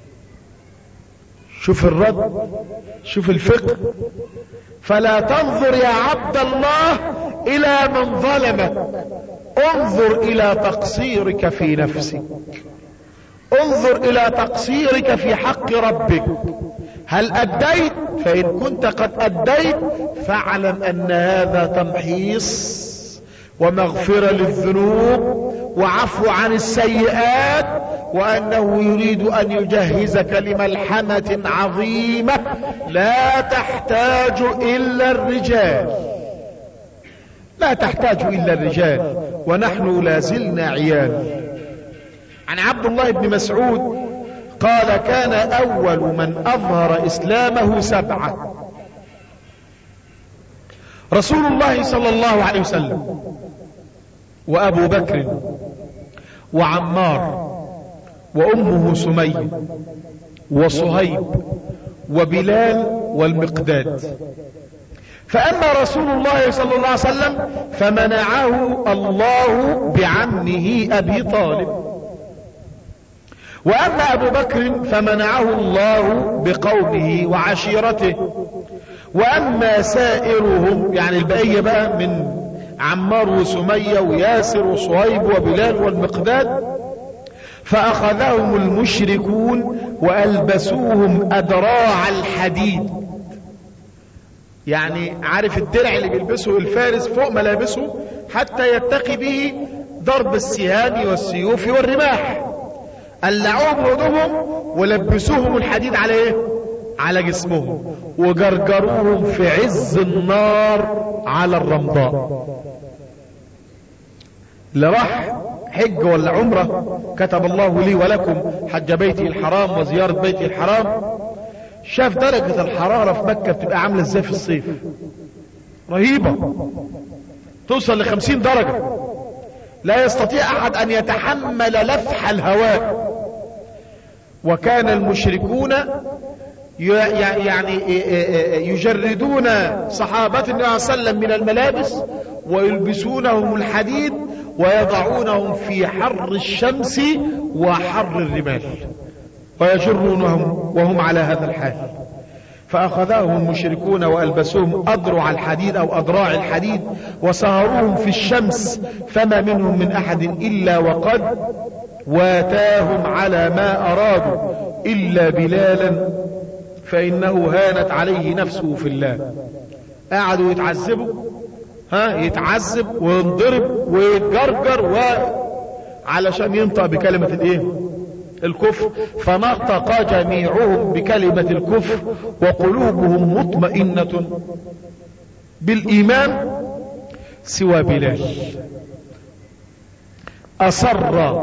[SPEAKER 1] شوف الرد، شوف الفقه. فلا تنظر يا عبد الله إلى من ظلمك، انظر إلى تقصيرك في نفسك، انظر إلى تقصيرك في حق ربك. هل أديت؟ فإن كنت قد أديت فاعلم أن هذا تمحيص ومغفرة للذنوب وعفو عن السيئات، وأنه يريد أن يجهزك لملحمة عظيمة لا تحتاج إلا الرجال، لا لا تحتاج إلا الرجال ونحن لازلنا عيال. عن عبد الله بن مسعود قال كان أول من أظهر إسلامه سبعة: رسول الله صلى الله عليه وسلم، وأبو بكر، وعمار، وأمه سمية، وصهيب، وبلال، والمقداد. فأما رسول الله صلى الله عليه وسلم فمنعه الله بعمه أبي طالب، وأما أبو بكر فمنعه الله بقومه وعشيرته، وأما سائرهم يعني البقية بقى من عمار وسمية وياسر وصهيب وبلال والمقداد فأخذهم المشركون وألبسوهم أدراع الحديد. يعني عارف الدرع اللي بيلبسه الفارس فوق ملابسه حتى يتقي به ضرب السهام والسيوف والرماح، قلعوهم هدومهم ولبسوهم الحديد على ايه؟ على جسمهم، وجرجروهم في عز النار على الرمضاء. اللي راح حج ولا عمره كتب الله لي ولكم حج بيتي الحرام وزيارة بيتي الحرام، شاف درجة الحرارة في مكة بتبقى عاملة ازاي في الصيف، رهيبة، توصل لخمسين درجة، لا يستطيع احد ان يتحمل لفح الهواء. وكان المشركون يعني يجردون صحابة النبي صلى الله عليه وسلم من الملابس ويلبسونهم الحديد ويضعونهم في حر الشمس وحر الرمال ويجرونهم وهم على هذا الحال. فأخذهم المشركون وألبسوهم أضرع الحديد أو أضراع الحديد وسهروهم في الشمس، فما منهم من أحد إلا وقد واتاهم على ما أرادوا إلا بلالا فإنه هانت عليه نفسه في الله. قعدوا يتعذبوا، ها يتعذب وينضرب ويتجرجر و علشان ينطق بكلمة الايه؟ الكفر. فنطق جميعهم بكلمة الكفر وقلوبهم مطمئنة بالإيمان سوى بلال، أصر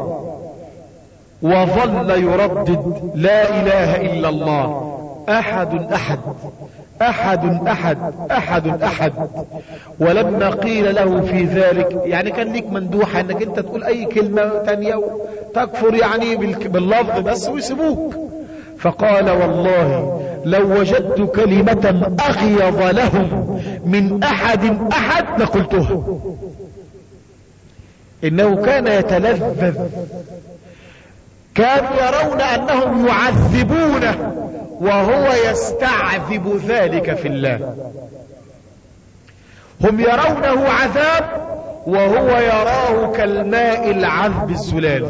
[SPEAKER 1] وظل يردد لا إله إلا الله أحد أحد أحد أحد أحد أحد. ولما قيل له في ذلك، يعني كان ليك مندوحة انك انت تقول اي كلمة تانية تكفر يعني باللفظ بس ويسيبوك، فقال والله لو وجدت كلمة اغيظ لهم من احد احد لقلتها. انه كان يتلذذ، كانوا يرون انهم يعذبونه وهو يستعذب ذلك في الله. هم يرونه عذاب وهو يراه كالماء العذب الزلال.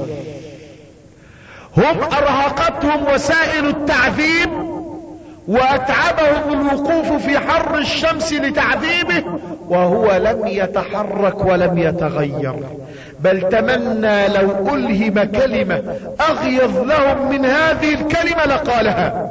[SPEAKER 1] هم ارهقتهم وسائل التعذيب واتعبهم الوقوف في حر الشمس لتعذيبه وهو لم يتحرك ولم يتغير، بل تمنى لو ألهم كلمة أغيظ لهم من هذه الكلمة لقالها.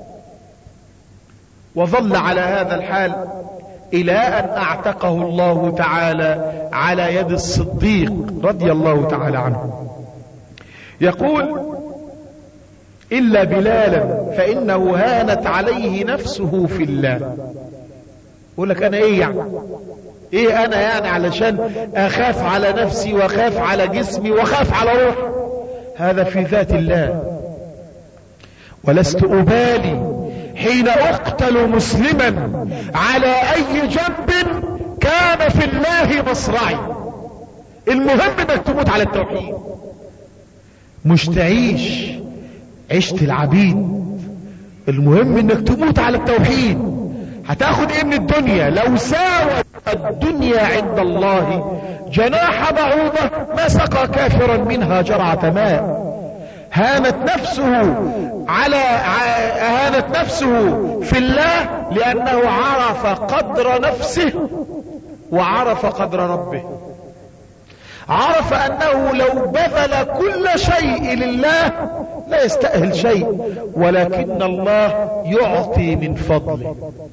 [SPEAKER 1] وظل على هذا الحال إلى أن أعتقه الله تعالى على يد الصديق رضي الله تعالى عنه. يقول إلا بلالا فإنه هانت عليه نفسه في الله. يقول لك أنا إيه يعني؟ إيه أنا يعني علشان أخاف على نفسي وأخاف على جسمي وأخاف على روح؟ هذا في ذات الله. ولست أبالي حين أقتل مسلما على أي جنب كان في الله مصرعي. المهم انك تموت على التوحيد، مش تعيش عشت العبيد. المهم انك تموت على التوحيد. هتاخد ايه من الدنيا؟ لو ساوت الدنيا عند الله جناح بعوضة ما سقى كافرا منها جرعة ماء. هانت نفسه على هانت نفسه في الله لأنه عرف قدر نفسه وعرف قدر ربه. عرف أنه لو بذل كل شيء لله لا يستأهل شيء، ولكن الله يعطي من فضله.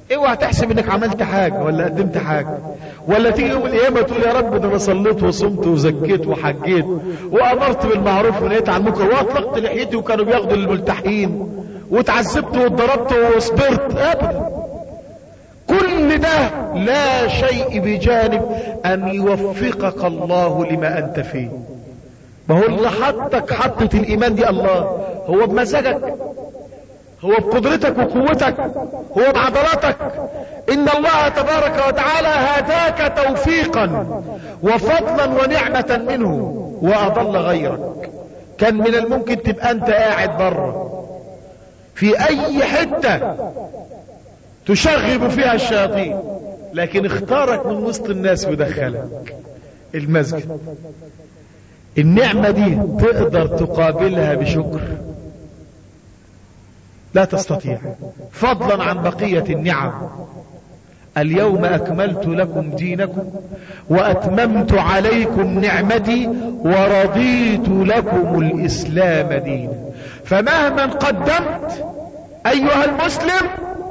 [SPEAKER 1] اوعى تحسب انك عملت حاجة ولا قدمت حاجة، ولا تيجي يوم القيامة تقول يا رب ده انا صليت وصمت وزكيت وحجيت وامرت بالمعروف ونهيت عن المنكر واطلقت لحيتي وكانوا بياخدوا الملتحين واتعذبت واتضربت وصبرت. ابدا، كل ده لا شيء بجانب ان يوفقك الله لما انت فيه. ما هو اللي حطك حطة الايمان دي الله، هو بمزاجك، هو بقدرتك وقوتك، هو بعضلاتك. ان الله تبارك وتعالى هداك توفيقا وفضلا ونعمة منه واضل غيرك. كان من الممكن تبقى انت قاعد بره في اي حتة تشغب فيها الشياطين، لكن اختارك من وسط الناس ودخلك المسجد. النعمة دي تقدر تقابلها بشكر؟ لا تستطيع، فضلا عن بقية النعم. اليوم اكملت لكم دينكم واتممت عليكم نعمتي ورضيت لكم الاسلام دينا. فمهما قدمت ايها المسلم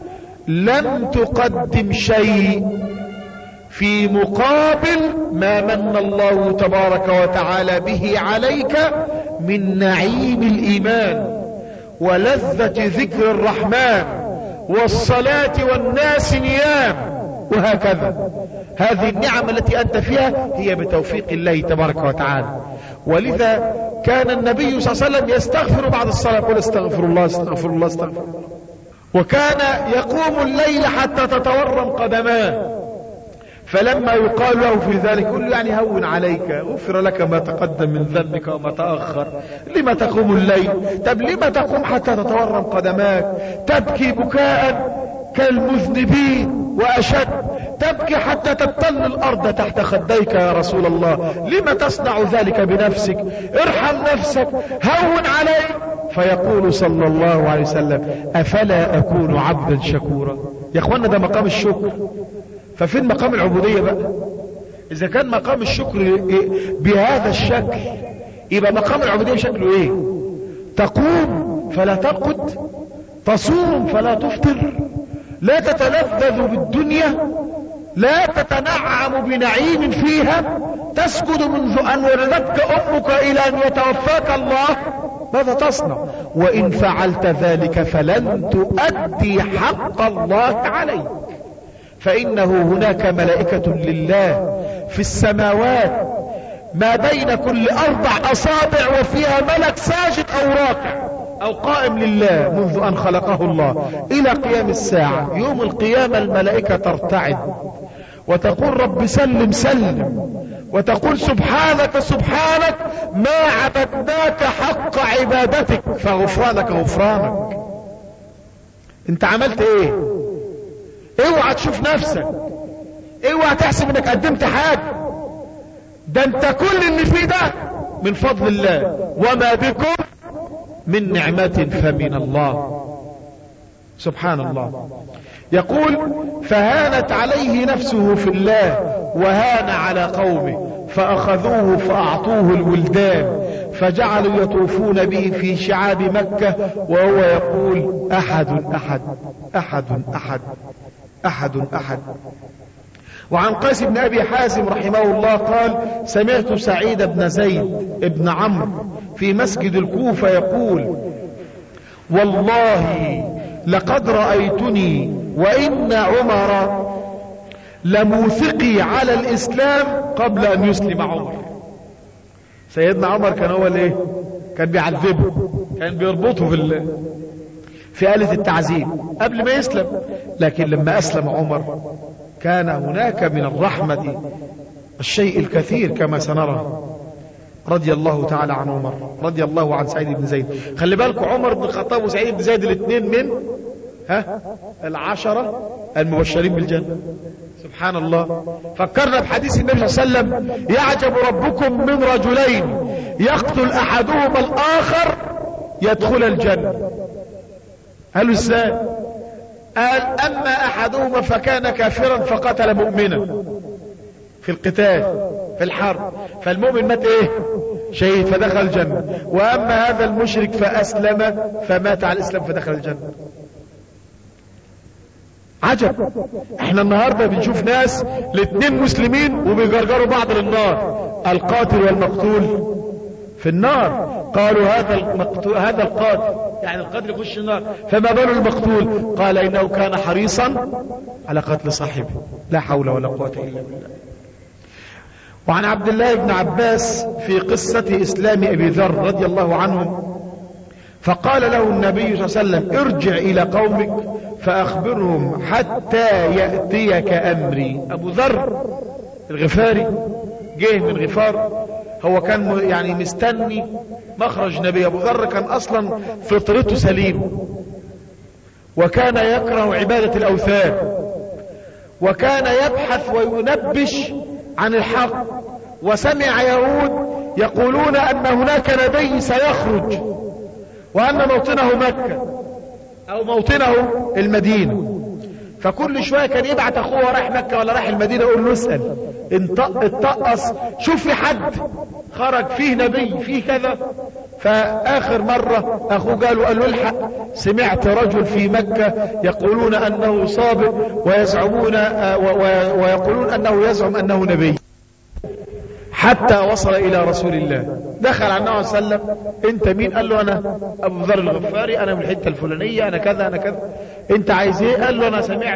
[SPEAKER 1] لم تقدم شيء في مقابل ما من الله تبارك وتعالى به عليك من نعيم الايمان ولذة ذكر الرحمن والصلاة والناس نيام وهكذا. هذه النعم التي انت فيها هي بتوفيق الله تبارك وتعالى. ولذا كان النبي صلى الله عليه وسلم يستغفر بعد الصلاة، يقول استغفر الله استغفر الله استغفر الله. وكان يقوم الليل حتى تتورم قدماه، فلما يقال له في ذلك يقول له يعني هون عليك، غفر لك ما تقدم من ذنبك وما تأخر، لما تقوم الليل؟ طب لما تقوم حتى تتورم قدماك؟ تبكي بكاء كالمذنبين وأشد، تبكي حتى تبتل الأرض تحت خديك يا رسول الله، لما تصنع ذلك بنفسك؟ ارحم نفسك، هون عليك. فيقول صلى الله عليه وسلم أفلا أكون عبدا شكورا؟ يا اخوانا ده مقام الشكر، ففين مقام العبودية بقى؟ اذا كان مقام الشكر بهذا الشكل يبقى مقام العبودية شكله ايه؟ تقوم فلا ترقد، تصوم فلا تفطر، لا تتلذذ بالدنيا، لا تتنعم بنعيم فيها، تسجد منذ ان ولدتك امك الى ان يتوفاك الله. ماذا تصنع؟ وان فعلت ذلك فلن تؤدي حق الله عليك، فإنه هناك ملائكة لله في السماوات ما بين كل أربع أصابع وفيها ملك ساجد أو راكع أو قائم لله منذ أن خلقه الله إلى قيام الساعة. يوم القيامة الملائكة ترتعد وتقول رب سلم سلم، وتقول سبحانك سبحانك ما عبدناك حق عبادتك فغفرانك غفرانك. انت عملت ايه؟ اوعى تشوف نفسك، اوعى تحسب انك قدمت حاجة، ده انت كل اللي فيه ده من فضل الله، وما بكم من نعمة فمن الله. سبحان الله. يقول فهانت عليه نفسه في الله وهان على قومه فأخذوه فأعطوه الولدان فجعلوا يطوفون به في شعاب مكة وهو يقول أحد أحد أحد أحد أحد أحد. وعن قيس بن أبي حازم رحمه الله قال سمعت سعيد بن زيد بن عمرو في مسجد الكوفة يقول والله لقد رأيتني وإن عمر لموثقي على الإسلام قبل أن يسلم عمر. سيدنا عمر كان هو الايه؟ كان بيعذبه، كان بيربطه في في آلة التعذيب قبل ما يسلم، لكن لما أسلم عمر كان هناك من الرحمة الشيء الكثير كما سنرى. رضي الله تعالى عن عمر، رضي الله عن سعيد بن زيد. خلي بالكم عمر بن الخطاب وسعيد بن زيد الاثنين من ها العشرة المبشرين بالجنة. سبحان الله. فكرنا بحديث النبي صلى الله عليه وسلم يعجب ربكم من رجلين يقتل احدهما الاخر يدخل الجنة. قالوا ازاي؟ قال اما احدهما فكان كافرا فقتل مؤمنا في القتال في الحرب، فالمؤمن مات ايه؟ شهيد فدخل الجنة. واما هذا المشرك فاسلم فمات على الاسلام فدخل الجنة. عجب. احنا النهاردة بنشوف ناس الاتنين مسلمين وبيجرجروا بعض للنار، القاتل والمقتول في النار. قالوا هذا المقتول هذا القاتل، يعني القاتل يخش النار، فما بال المقتول؟ قال انه كان حريصا على قتل صاحبه. لا حول ولا قوة الا بالله. وعن عبد الله بن عباس في قصة اسلام ابي ذر رضي الله عنهم، فقال له النبي صلى الله عليه وسلم ارجع الى قومك فاخبرهم حتى يأتيك امري. ابو ذر الغفاري جه من غفار، هو كان يعني مستني مخرج نبي. ابو ذر كان اصلا فطرته سليم، وكان يكره عبادة الاوثان، وكان يبحث وينبش عن الحق، وسمع يهود يقولون ان هناك نبي سيخرج وان موطنه مكة او موطنه المدينة. فكل شوية كان يبعت اخوه رايح مكة ولا رايح المدينة، يقول له اسأل اتطقص شوف في حد خرج فيه نبي فيه كذا. فاخر مرة اخوه قال قال له الحق، سمعت رجل في مكة يقولون انه صابئ ويزعمون ويقولون انه يزعم انه نبي، حتى وصل الى رسول الله. دخل على النبي صلى الله عليه وسلم، انت مين؟ قال له انا ابو ذر الغفاري، انا من الحته الفلانيه، انا كذا انا كذا. انت عايز ايه؟ قال له انا سمعت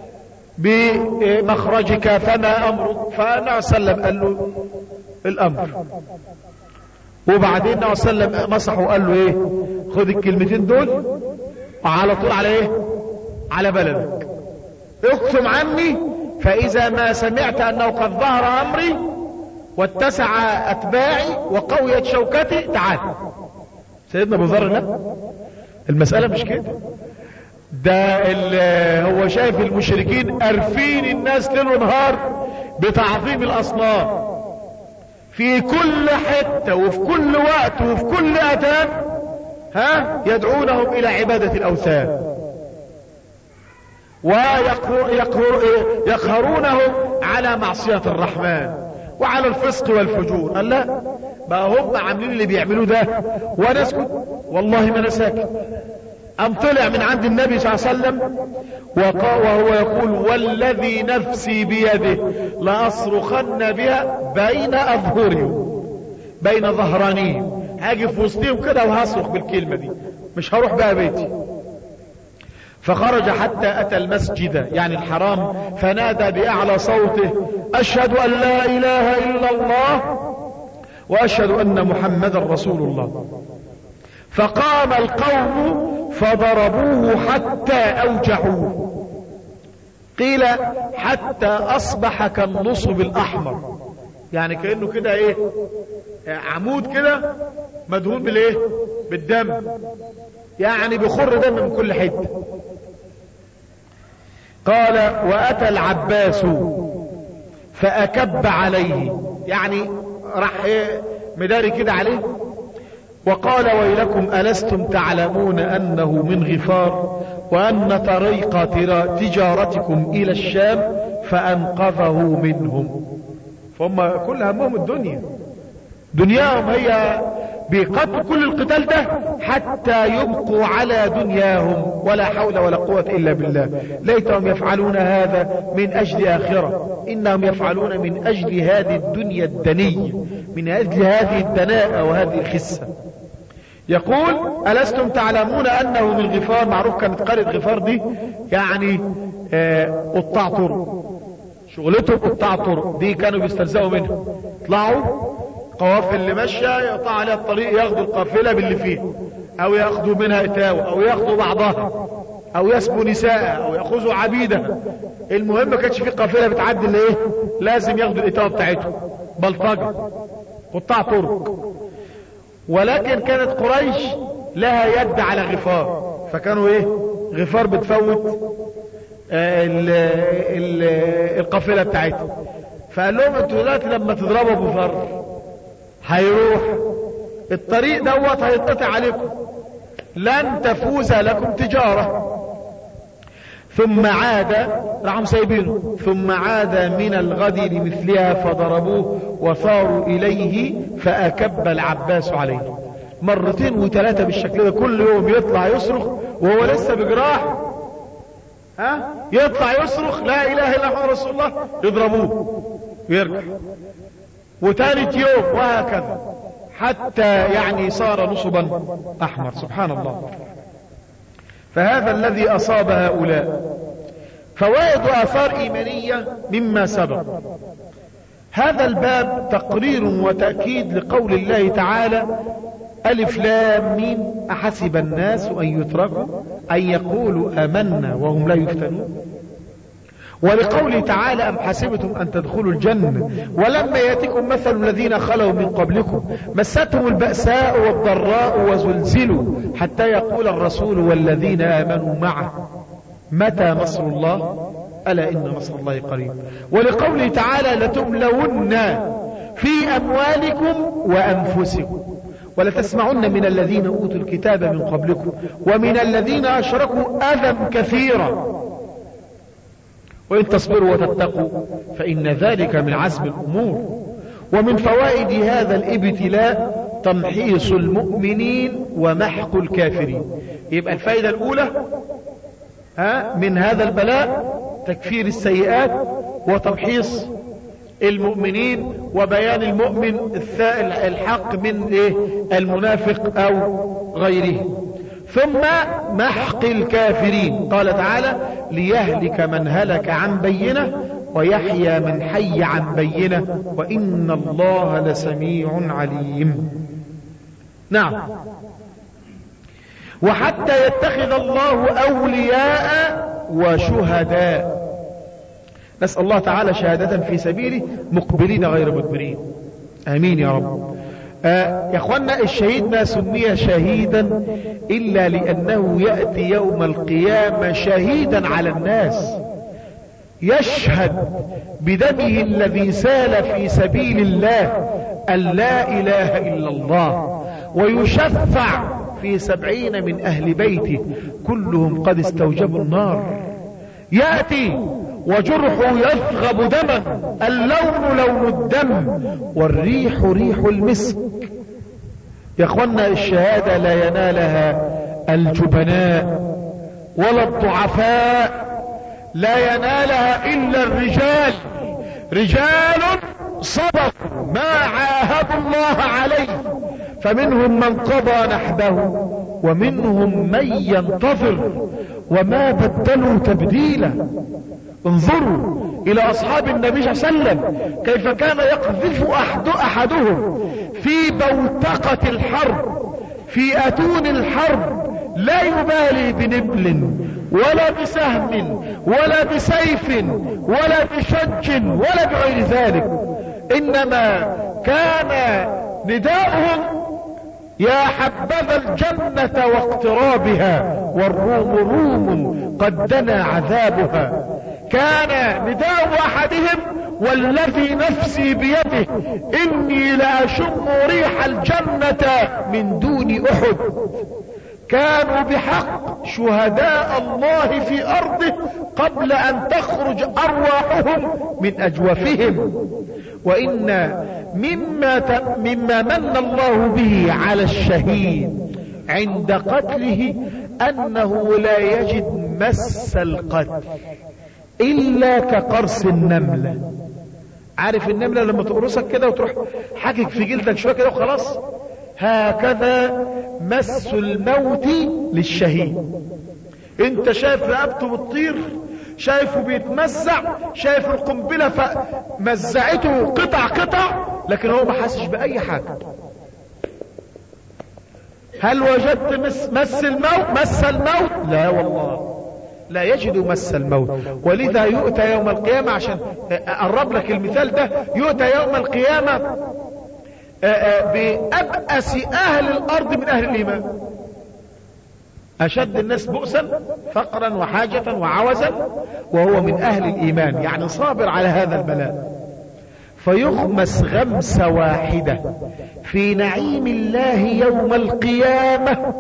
[SPEAKER 1] بمخرجك فما امرك. فالنبي صلى الله عليه وسلم قال له الامر. وبعدين النبي صلى الله عليه وسلم مسحه وقال له ايه؟ خد الكلمتين دول وعلى طول على ايه؟ على بلدك، اكتم عني، فاذا ما سمعت انه قد ظهر امري واتسع اتباعي وقويت شوكتي تعال. سيدنا ابو ذر لا، المسألة مش كده. ده هو شايف المشركين قارفين الناس ليل ونهار بتعظيم الاصنام في كل حتة وفي كل وقت وفي كل اذان، ها، يدعونهم الى عبادة الاوثان ويقهرونهم على معصية الرحمن وعلى الفسق والفجور. قال لا، بقى هم عاملين اللي بيعملوه ده وانا اسكت؟ والله ما انا ساكت. ام طلع من عند النبي صلى الله عليه وسلم وهو يقول والذي نفسي بيده لأصرخن بها بين اظهرهم، بين ظهرانيهم، هاجي في وسطهم كده وهصرخ بالكلمة دي، مش هروح بقى بيتي. فخرج حتى اتى المسجد يعني الحرام، فنادى باعلى صوته اشهد ان لا اله الا الله واشهد ان محمدا رسول الله. فقام القوم فضربوه حتى اوجعوه، قيل حتى اصبح كالنصب الاحمر، يعني كأنه كده ايه، عمود كده مدهون بالايه، بالدم، يعني بخر دم من كل حته. قال واتى العباس فاكب عليه، يعني راح ايه مداري كده عليه، وقال ويلكم ألستم تعلمون أنه من غفار وأن طريق تجارتكم إلى الشام، فأنقذه منهم. فهم كل همهم الدنيا، دنياهم هي بيقتلوا كل القتال ده حتى يبقوا على دنياهم، ولا حول ولا قوة إلا بالله. ليتهم يفعلون هذا من أجل آخرة، إنهم يفعلون من أجل هذه الدنيا الدنية، من أجل هذه الدناءة وهذه الخسة. يقول ألستم تعلمون أنه من غفار، معروف كانت قرية غفار دي يعني آه قطاع طرق، شغلتهم قطاع طرق دي، كانوا بيسترزقوا منها، يطلعوا قوافل اللي ماشيه يقطع عليها الطريق، ياخدوا القافله باللي فيها، او ياخدوا منها اتاوه، او ياخدوا بعضها، او يسبوا نساء، او ياخذوا عبيدها. المهم ما كانش في قافله بتعدي الا ايه، لازم ياخدوا الاتاوه بتاعتهم، بلطجه، قطاع طرق. ولكن كانت قريش لها يد على غفار، فكانوا ايه، غفار بتفوت آه ال ال القافله بتاعتهم. فقال لهم انتوا دلوقتي لما تضربوا ابو ذر هيروح الطريق دوت هيتقطع عليكم، لن تفوز لكم تجارة. ثم عاد، راحوا سايبينه، ثم عاد من الغد لمثلها فضربوه وثاروا اليه فاكب العباس عليه. مرتين وثلاثة بالشكل ده، كل يوم يطلع يصرخ وهو لسه بجراح، ها يطلع يصرخ لا اله الا الله رسول الله يضربوه ويرجع، وثالث يوم وهكذا حتى يعني صار نصبا احمر. سبحان الله. فهذا الذي اصاب هؤلاء. فوائد واثار ايمانية مما سبق. هذا الباب تقرير وتأكيد لقول الله تعالى ألف لام ميم أحسب الناس أن يتركوا أن يقولوا آمنا وهم لا يفتنون، ولقوله تعالى أم حسبتم أن تدخلوا الجنة ولما يأتكم مثل الذين خلوا من قبلكم مستهم البأساء والضراء وزلزلوا حتى يقول الرسول والذين آمنوا معه متى نصر الله ألا إن نصر الله قريب. ولقوله تعالى لتبلون في أموالكم وأنفسكم ولتسمعن من الذين أوتوا الكتاب من قبلكم ومن الذين أشركوا أذى كثيرا وإن تصبروا وتتقوا فإن ذلك من عزم الأمور. ومن فوائد هذا الابتلاء تمحيص المؤمنين ومحق الكافرين. يبقى الفائدة الأولى ها من هذا البلاء تكفير السيئات وتمحيص المؤمنين وبيان المؤمن الحق من إيه المنافق أو غيره. ثم محق الكافرين. قال تعالى ليهلك من هلك عن بينة ويحيى من حي عن بينة وإن الله لسميع عليم. نعم. وحتى يتخذ الله أولياء وشهداء. نسأل الله تعالى شهادة في سبيله مقبلين غير مدبرين. آمين يا رب. آه يا اخوانا الشهيد ما سمي شهيدا إلا لأنه يأتي يوم القيامة شهيدا على الناس، يشهد بدمه الذي سال في سبيل الله أن لا إله إلا الله، ويشفع في سبعين من أهل بيته كلهم قد استوجبوا النار. يأتي وجرحه يثغب دما، اللون لون الدم والريح ريح المسك. يا اخوانا الشهادة لا ينالها الجبناء ولا الضعفاء، لا ينالها إلا الرجال، رجال صدقوا ما عاهدوا الله عليه، فمنهم من قضى نحبه ومنهم من ينتظر وما بدلوا تبديلا. انظروا الى اصحاب النبي صلى الله عليه وسلم كيف كان يقذف أحد احدهم في بوتقة الحرب، في اتون الحرب، لا يبالي بنبل ولا بسهم ولا بسيف ولا بشج ولا بغير ذلك، انما كان نداؤهم يا حبذا الجنة واقترابها والروم روم قد دنا عذابها. كان نداء احدهم والذي نفسي بيده اني لاشم ريح الجنة من دون احد. كانوا بحق شهداء الله في ارضه قبل ان تخرج ارواحهم من اجوافهم. وان مما مما من الله به على الشهيد عند قتله انه لا يجد مس القتل الا كقرص النملة. عارف النملة لما تقرصك كده وتروح حاكك في جلدك شوية كده وخلاص؟ هكذا مس الموت للشهيد. انت شايف رقبته بتطير، شايفه بيتمزع، شايف القنبلة فمزعته قطع قطع، لكن هو ما حاسش بأي حاجة. هل وجدت مس, مس الموت مس الموت؟ لا والله لا يجد مس الموت. ولذا يؤتى يوم القيامة، عشان أقرب لك المثال ده، يؤتى يوم القيامة بأبأس أهل الأرض من أهل الإيمان، أشد الناس بؤسا فقرا وحاجة وعوزا، وهو من أهل الإيمان، يعني صابر على هذا البلاء. فيغمس غمسة واحدة في نعيم الله يوم القيامة،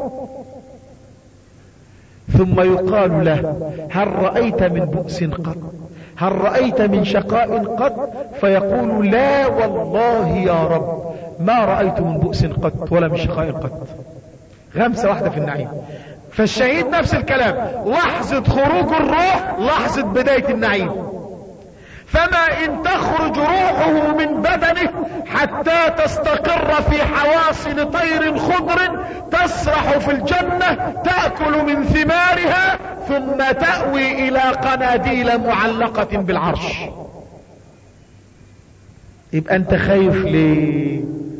[SPEAKER 1] ثم يقال له هل رأيت من بؤس قط؟ هل رأيت من شقاء قط؟ فيقول لا والله يا رب ما رأيت من بؤس قط ولا من شقاء قط. غمسة واحدة في النعيم. فالشهيد نفس الكلام، لحظة خروج الروح لحظة بداية النعيم. فما ان تخرج روحه من بدنه حتى تستقر في حواصل طير خضر تسرح في الجنة تأكل من ثمارها ثم تأوي الى قناديل معلقة بالعرش. يبقى انت خايف ليه؟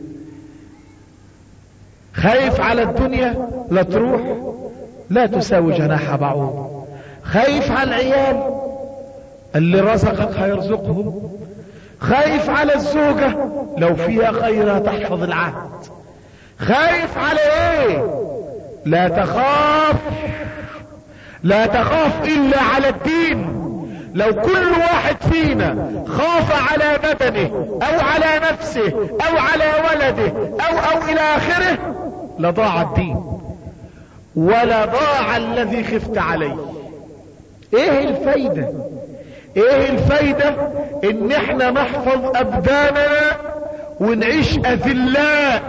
[SPEAKER 1] خايف على الدنيا لا تروح، لا تساوي جناح بعوض. خايف على العيال اللي رزقك هيرزقهم. خايف على الزوجة لو فيها خير تحفظ العهد. خايف على ايه؟ لا تخاف، لا تخاف الا على الدين. لو كل واحد فينا خاف على بدنه او على نفسه او على ولده او او الى اخره لضاع الدين ولا ضاع الذي خفت عليه. ايه الفايدة؟ ايه الفايدة ان احنا نحفظ ابداننا ونعيش اذلاء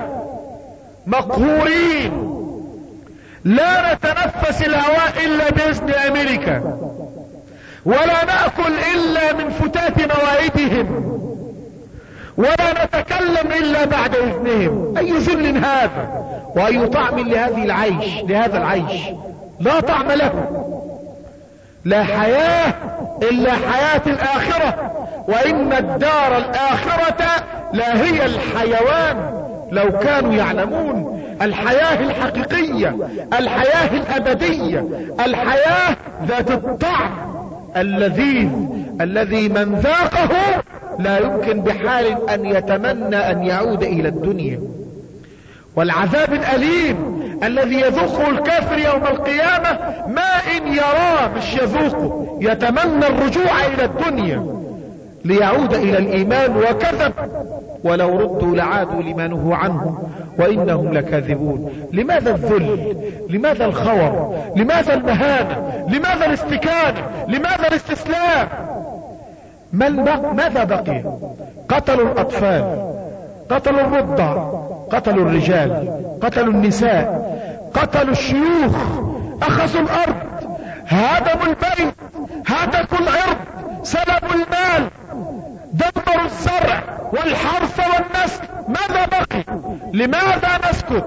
[SPEAKER 1] مقهورين لا نتنفس الهواء الا باذن امريكا ولا نأكل الا من فتات موائدهم ولا نتكلم الا بعد اذنهم؟ اي ذل هذا واي طعم لهذه العيش لهذا العيش؟ لا طعم له. لا حياة الا حياة الاخرة، وان الدار الاخرة لا هي الحيوان. لو كانوا يعلمون الحياة الحقيقية، الحياة الابدية، الحياة ذات الطعم اللذيذ الذي من ذاقه لا يمكن بحال ان يتمنى ان يعود الى الدنيا. والعذاب الاليم الذي يذوقه الكافر يوم القيامة ما ان يراه مش يذوقه، يتمنى الرجوع الى الدنيا ليعود الى الايمان، وكذب ولو ردوا لعادوا لما نهوا عنه وانهم لكاذبون. لماذا الذل؟ لماذا الخور؟ لماذا المهانة؟ لماذا الاستكانة؟ لماذا الاستسلام؟ من بق... ماذا بقي؟ قتلوا الاطفال، قتلوا الرضع، قتلوا الرجال، قتلوا النساء، قتلوا الشيوخ، اخذوا الارض، هدموا البيت، هتكوا العرض، سلبوا المال، دمروا الزرع والحرث والنسل. ماذا بقي؟ لماذا نسكت؟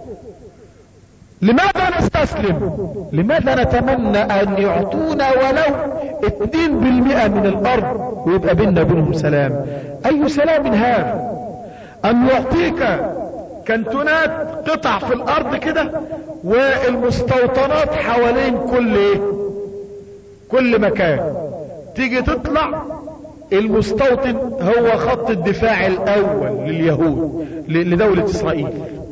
[SPEAKER 1] لماذا نستسلم؟ لماذا نتمنى ان يعطونا ولو اثنين بالمئة من الارض ويبقى بيننا بينهم سلام؟ اي سلام هذا؟ ان يعطيك كنتونات قطع في الارض كده والمستوطنات حوالين كل ايه؟ كل مكان. تيجي تطلع المستوطن هو خط الدفاع الاول لليهود لدولة اسرائيل،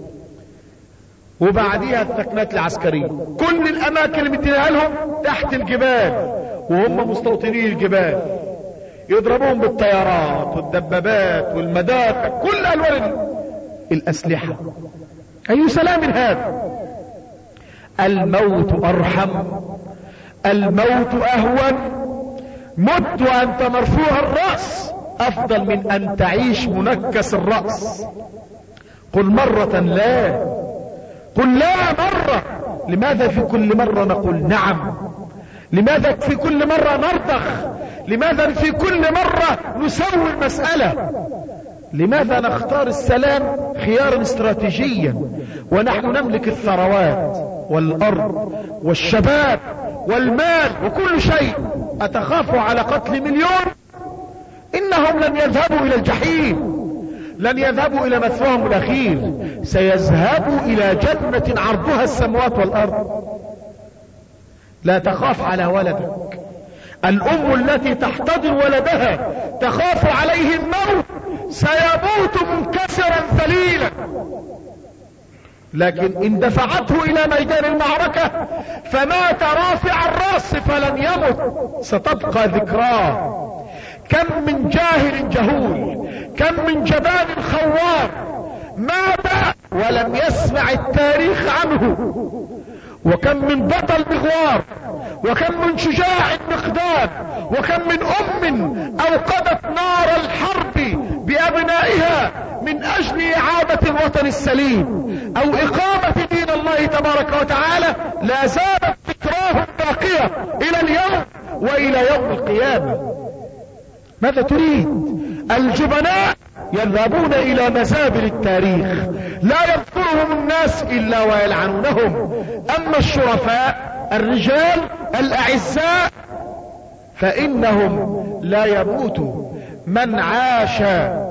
[SPEAKER 1] وبعديها الثكنات العسكرية. كل الاماكن اللي مدينها لهم تحت الجبال وهم مستوطنين الجبال، يضربوهم بالطيارات والدبابات والمدافع كل الوان الاسلحة. اي سلام هذا؟ الموت ارحم، الموت اهون. مت وانت مرفوع الرأس افضل من ان تعيش منكس الرأس. قل مرة لا، قل لا مرة. لماذا في كل مرة نقول نعم؟ لماذا في كل مرة نرضخ؟ لماذا في كل مرة نسوي المسألة؟ لماذا نختار السلام خيارا استراتيجيا ونحن نملك الثروات والارض والشباب والمال وكل شيء؟ اتخاف على قتل مليون؟ انهم لن يذهبوا الى الجحيم، لن يذهبوا الى مثواهم الاخير، سيذهبوا الى جنة عرضها السماوات والارض. لا تخاف على ولدك. الام التي تحتضن ولدها تخاف عليه الموت، سيموت منكسرا ذليلا، لكن ان دفعته الى ميدان المعركة فمات رافع الراس فلن يمت، ستبقى ذكراه. كم من جاهل جهول، كم من جبان خوار مات ولم يسمع التاريخ عنه، وكم من بطل مغوار، وكم من شجاع مقداد، وكم من ام اوقدت نار الحرب بابنائها من اجل اعادة الوطن السليم او اقامة دين الله الله تبارك وتعالى لا زالت ذكراهم باقية الى اليوم والى يوم القيامة. ماذا تريد؟ الجبناء يذهبون الى مزابل التاريخ لا يذكرهم الناس الا ويلعنونهم. اما الشرفاء الرجال الاعزاء فانهم لا يموت من عاش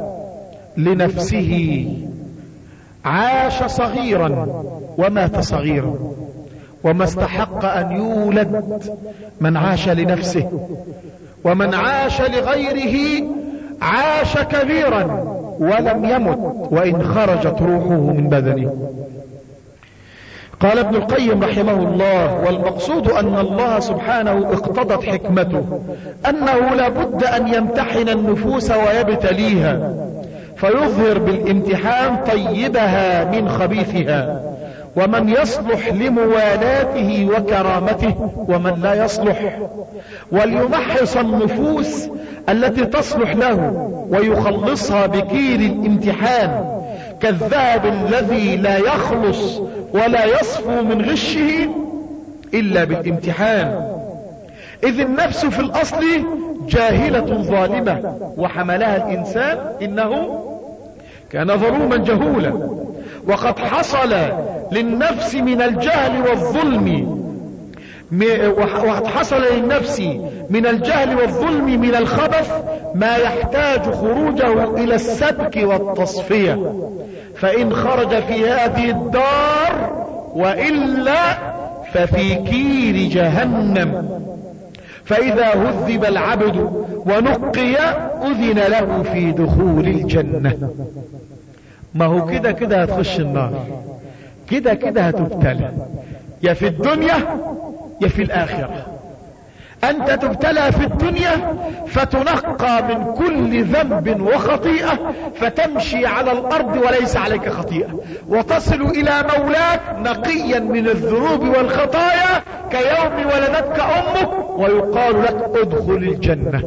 [SPEAKER 1] لنفسه، عاش صغيرا ومات صغيرا، وما استحق ان يولد من عاش لنفسه، ومن عاش لغيره عاش كبيرا ولم يمت وان خرجت روحه من بدنه. قال ابن القيم رحمه الله: والمقصود ان الله سبحانه اقتضت حكمته انه لابد ان يمتحن النفوس ويبتليها فيظهر بالامتحان طيبها من خبيثها، ومن يصلح لموالاته وكرامته ومن لا يصلح، وليمحص النفوس التي تصلح له ويخلصها بكير الامتحان كالذهب الذي لا يخلص ولا يصفو من غشه إلا بالامتحان. إذ النفس في الأصل جاهلة ظالمة وحملها الإنسان إنه كان ظلوما جهولا، وقد حصل للنفس من الجهل والظلم وقد حصل للنفس من الجهل والظلم من الخبث ما يحتاج خروجه إلى السبك والتصفية، فإن خرج في هذه الدار وإلا ففي كير جهنم. فإذا هذب العبد ونقي أذن له في دخول الجنة. ما هو كده كده هتخش النار، كده كده هتبتلى، يا في الدنيا يا في الآخرة. أنت تبتلى في الدنيا فتنقى من كل ذنب وخطيئة فتمشي على الأرض وليس عليك خطيئة، وتصل إلى مولاك نقيا من الذنوب والخطايا كيوم ولدتك أمك ويقال لك ادخل الجنة.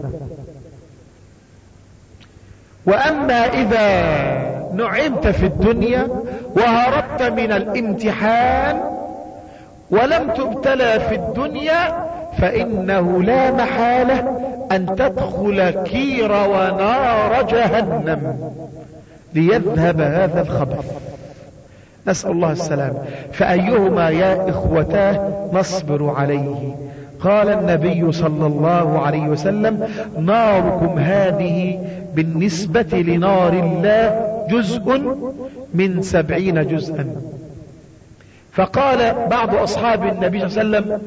[SPEAKER 1] وأما إذا نعمت في الدنيا وهربت من الامتحان ولم تبتلى في الدنيا فإنه لا محالة أن تدخل كير ونار جهنم ليذهب هذا الخبث، نسأل الله السلام. فأيهما يا إخوتاه نصبر عليه؟ قال النبي صلى الله عليه وسلم: ناركم هذه بالنسبة لنار الله جزء من سبعين جزءا. فقال بعض أصحاب النبي صلى الله عليه وسلم: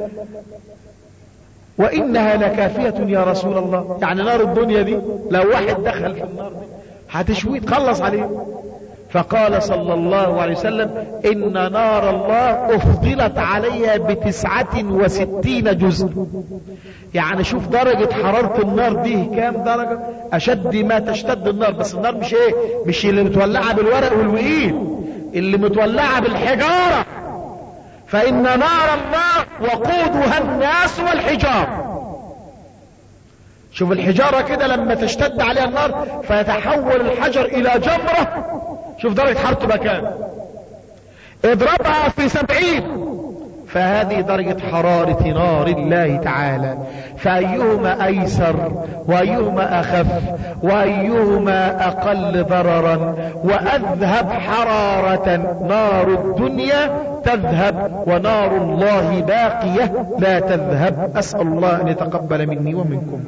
[SPEAKER 1] وإنها لكافية يا رسول الله، يعني نار الدنيا دي لو واحد دخل في النار دي هتشويه تخلص عليه. فقال صلى الله عليه وسلم: إن نار الله أفضلت عليها بتسعة وستين جزء. يعني شوف درجة حرارة النار دي كام درجة، أشد ما تشتد النار. بس النار مش ايه، مش اللي متولعة بالورق والوئيد، اللي متولعة بالحجارة. فإن نار الله وقودها الناس والحجار. شوف الحجارة كده لما تشتد عليها النار فيتحول الحجر إلى جمرة، شوف درجة حرارته بكام، اضربها في سبعين، فهذه درجة حرارة نار الله تعالى. فأيهما أيسر وأيهما أخف وأيهما أقل ضررا وأذهب حرارة؟ نار الدنيا تذهب ونار الله باقية لا تذهب. أسأل الله أن يتقبل مني ومنكم.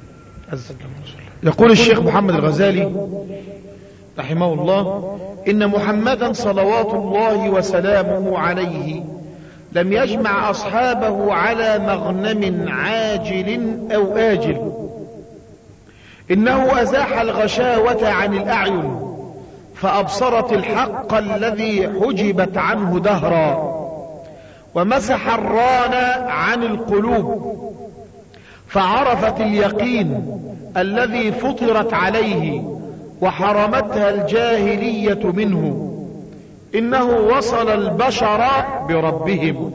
[SPEAKER 1] يقول الشيخ محمد الغزالي رحمه الله: إن محمدا صلوات الله وسلامه عليه لم يجمع أصحابه على مغنم عاجل أو آجل، إنه أزاح الغشاوة عن الأعين فأبصرت الحق الذي حجبت عنه دهرا، ومسح الران عن القلوب فعرفت اليقين الذي فطرت عليه وحرمتها الجاهلية منه. إنه وصل البشر بربهم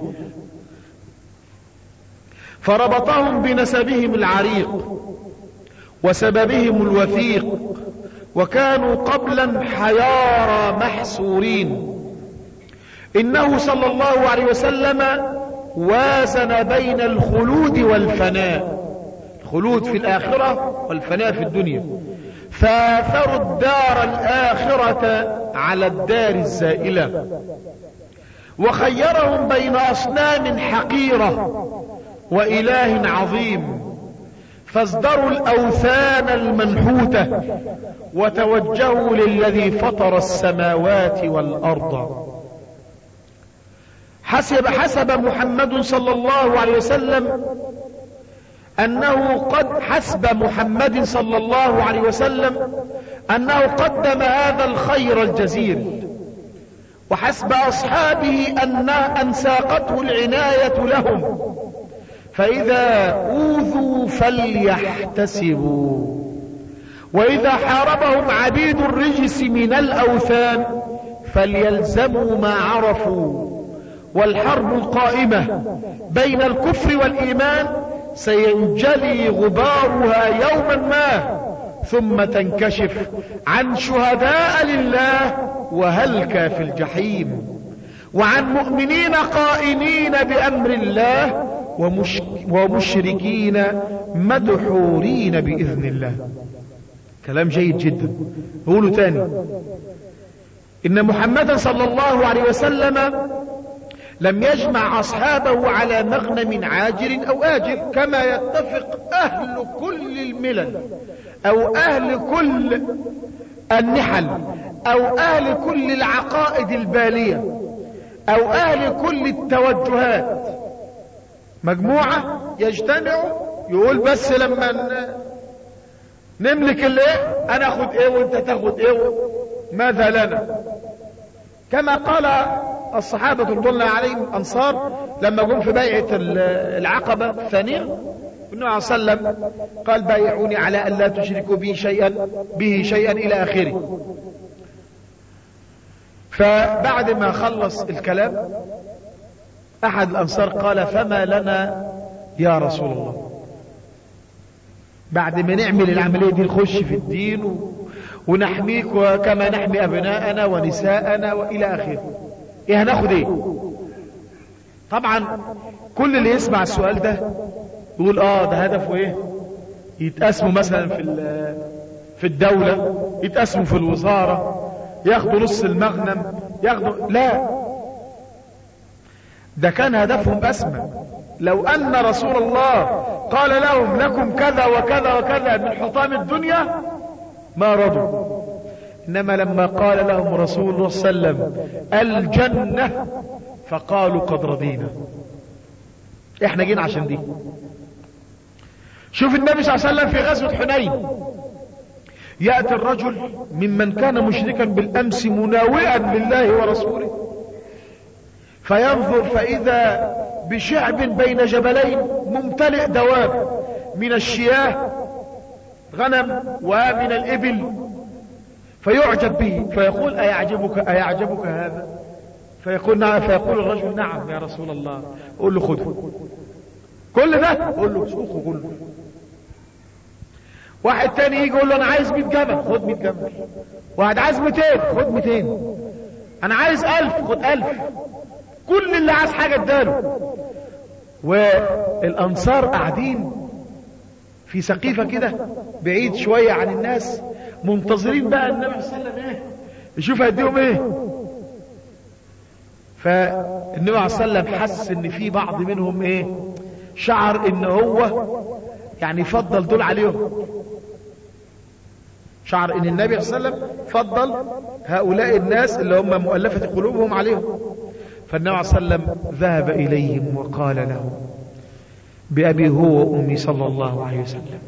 [SPEAKER 1] فربطهم بنسبهم العريق وسببهم الوثيق، وكانوا قبلا حيارى محسورين. إنه صلى الله عليه وسلم وازن بين الخلود والفناء، الخلود في الآخرة والفناء في الدنيا، فآثروا الدار الآخرة على الدار الزائلة، وخيرهم بين أصنام حقيرة وإله عظيم، فازدروا الأوثان المنحوتة وتوجهوا للذي فطر السماوات والأرض. حسب حسب محمد صلى الله عليه وسلم أنه قد حسب محمد صلى الله عليه وسلم أنه قدم هذا الخير الجزيل، وحسب أصحابه أن أن ساقته العناية لهم، فإذا أوذوا فليحتسبوا، وإذا حاربهم عبيد الرجس من الأوثان فليلزموا ما عرفوا، والحرب القائمة بين الكفر والإيمان سينجلي غبارها يوما ما، ثم تنكشف عن شهداء لله وهلك في الجحيم، وعن مؤمنين قائمين بأمر الله ومش ومشركين مدحورين بإذن الله. كلام جيد جدا. قولوا تاني، إن محمدا صلى الله عليه وسلم لم يجمع أصحابه على مغنم عاجل أو آجل كما يتفق أهل كل الملل أو أهل كل النحل أو أهل كل العقائد البالية أو أهل كل التوجهات. مجموعة يجتمعوا يقول بس لما نملك الايه انا اخد ايه وانت تاخد ايه، ماذا لنا؟ كما قال الصحابة رضي الله عليهم الأنصار لما جم في بيعة العقبة الثانية، النبي صلى الله عليه وسلم قال بايعوني على أن لا تشركوا به شيئا به شيئا إلى آخره. فبعد ما خلص الكلام أحد الأنصار قال فما لنا يا رسول الله، بعد ما نعمل العملية دي نخش في الدين و... ونحميك وكما نحمي أبناءنا ونساءنا وإلى آخره، إيه هناخد إيه؟ طبعا كل اللي يسمع السؤال ده يقول آه ده هدفه إيه؟ يتقسموا مثلا في في الدولة، يتقسموا في الوزارة، ياخدوا نص المغنم، ياخدوا. لا، ده كان هدفهم أسمى. لو أن رسول الله قال لهم لكم كذا وكذا وكذا من حطام الدنيا ما رضوا، إنما لما قال لهم رسول الله صلى الله عليه وسلم الجنة فقالوا قد رضينا. احنا جينا عشان دي. شوف النبي صلى الله عليه وسلم في غزوة حنين، يأتي الرجل ممن كان مشركا بالأمس مناوئا لله ورسوله، فينظر فإذا بشعب بين جبلين ممتلئ دواب من الشياه غنم ومن الإبل، فيعجب به فيقول أيعجبك أيعجبك هذا؟ فيقول نعم. فيقول الرجل نعم يا رسول الله. قول له خذه كل ده، قول له سوقه كله. واحد تاني يجي يقول له انا عايز مية جمل، خد مية جمل. واحد عايز ميتين، خد ميتين. انا عايز ألف، خد ألف. كل اللي عايز حاجة اداله. والانصار قاعدين في سقيفة كده بعيد شوية عن الناس، منتظرين بقى النبي صلى الله عليه وسلم ايه يشوف هيديهم ايه. فالنبي صلى الله عليه وسلم حس ان في بعض منهم ايه، شعر ان هو يعني فضل دول عليهم، شعر ان النبي صلى الله عليه وسلم فضل هؤلاء الناس اللي هم مؤلفة قلوبهم عليهم. فالنبي صلى الله عليه وسلم ذهب اليهم وقال لهم بأبي هو وأمي صلى الله عليه وسلم،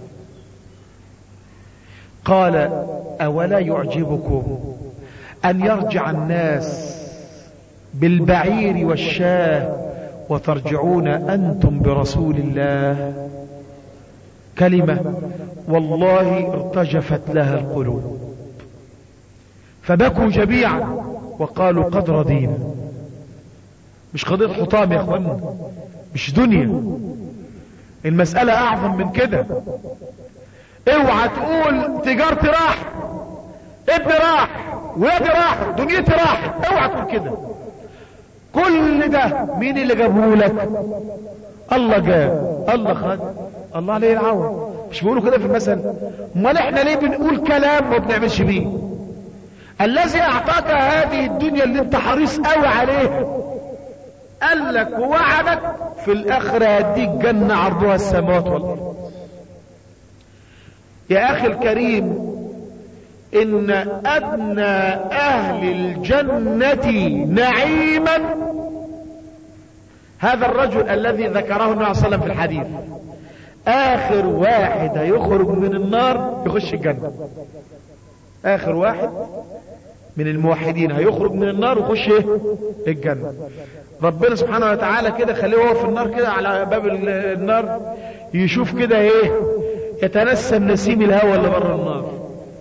[SPEAKER 1] قال أولا يعجبكم أن يرجع الناس بالبعير والشاه وترجعون أنتم برسول الله؟ كلمة والله ارتجفت لها القلوب، فبكوا جميعا وقالوا قد رضينا. مش قضية حطام يا اخوانا، مش دنيا، المسألة اعظم من كده. اوعى تقول تجارتي راح، ابني راح، ولادي راح، دنيتي راح، اوعى تقول كده. كل ده مين اللي جابه لك؟ الله جاب، الله خد، الله عليه العون. مش بيقولوا كده في المثل؟ امال احنا ليه بنقول كلام ما بنعملش بيه؟ الذي اعطاك هذه الدنيا اللي انت حريص قوي عليها قال لك ووعدك في الاخره هديك جنه عرضها السماوات والارض. يا اخي الكريم، ان ادنى اهل الجنه نعيما هذا الرجل الذي ذكره النبي صلى الله عليه وسلم في الحديث، اخر واحد هيخرج من النار يخش الجنة. اخر واحد من الموحدين هيخرج من النار ويخش ايه؟ الجنة. ربنا سبحانه وتعالى كده خليه هو في النار كده على باب النار يشوف كده ايه؟ يتنسم نسيم الهوى اللي بره النار،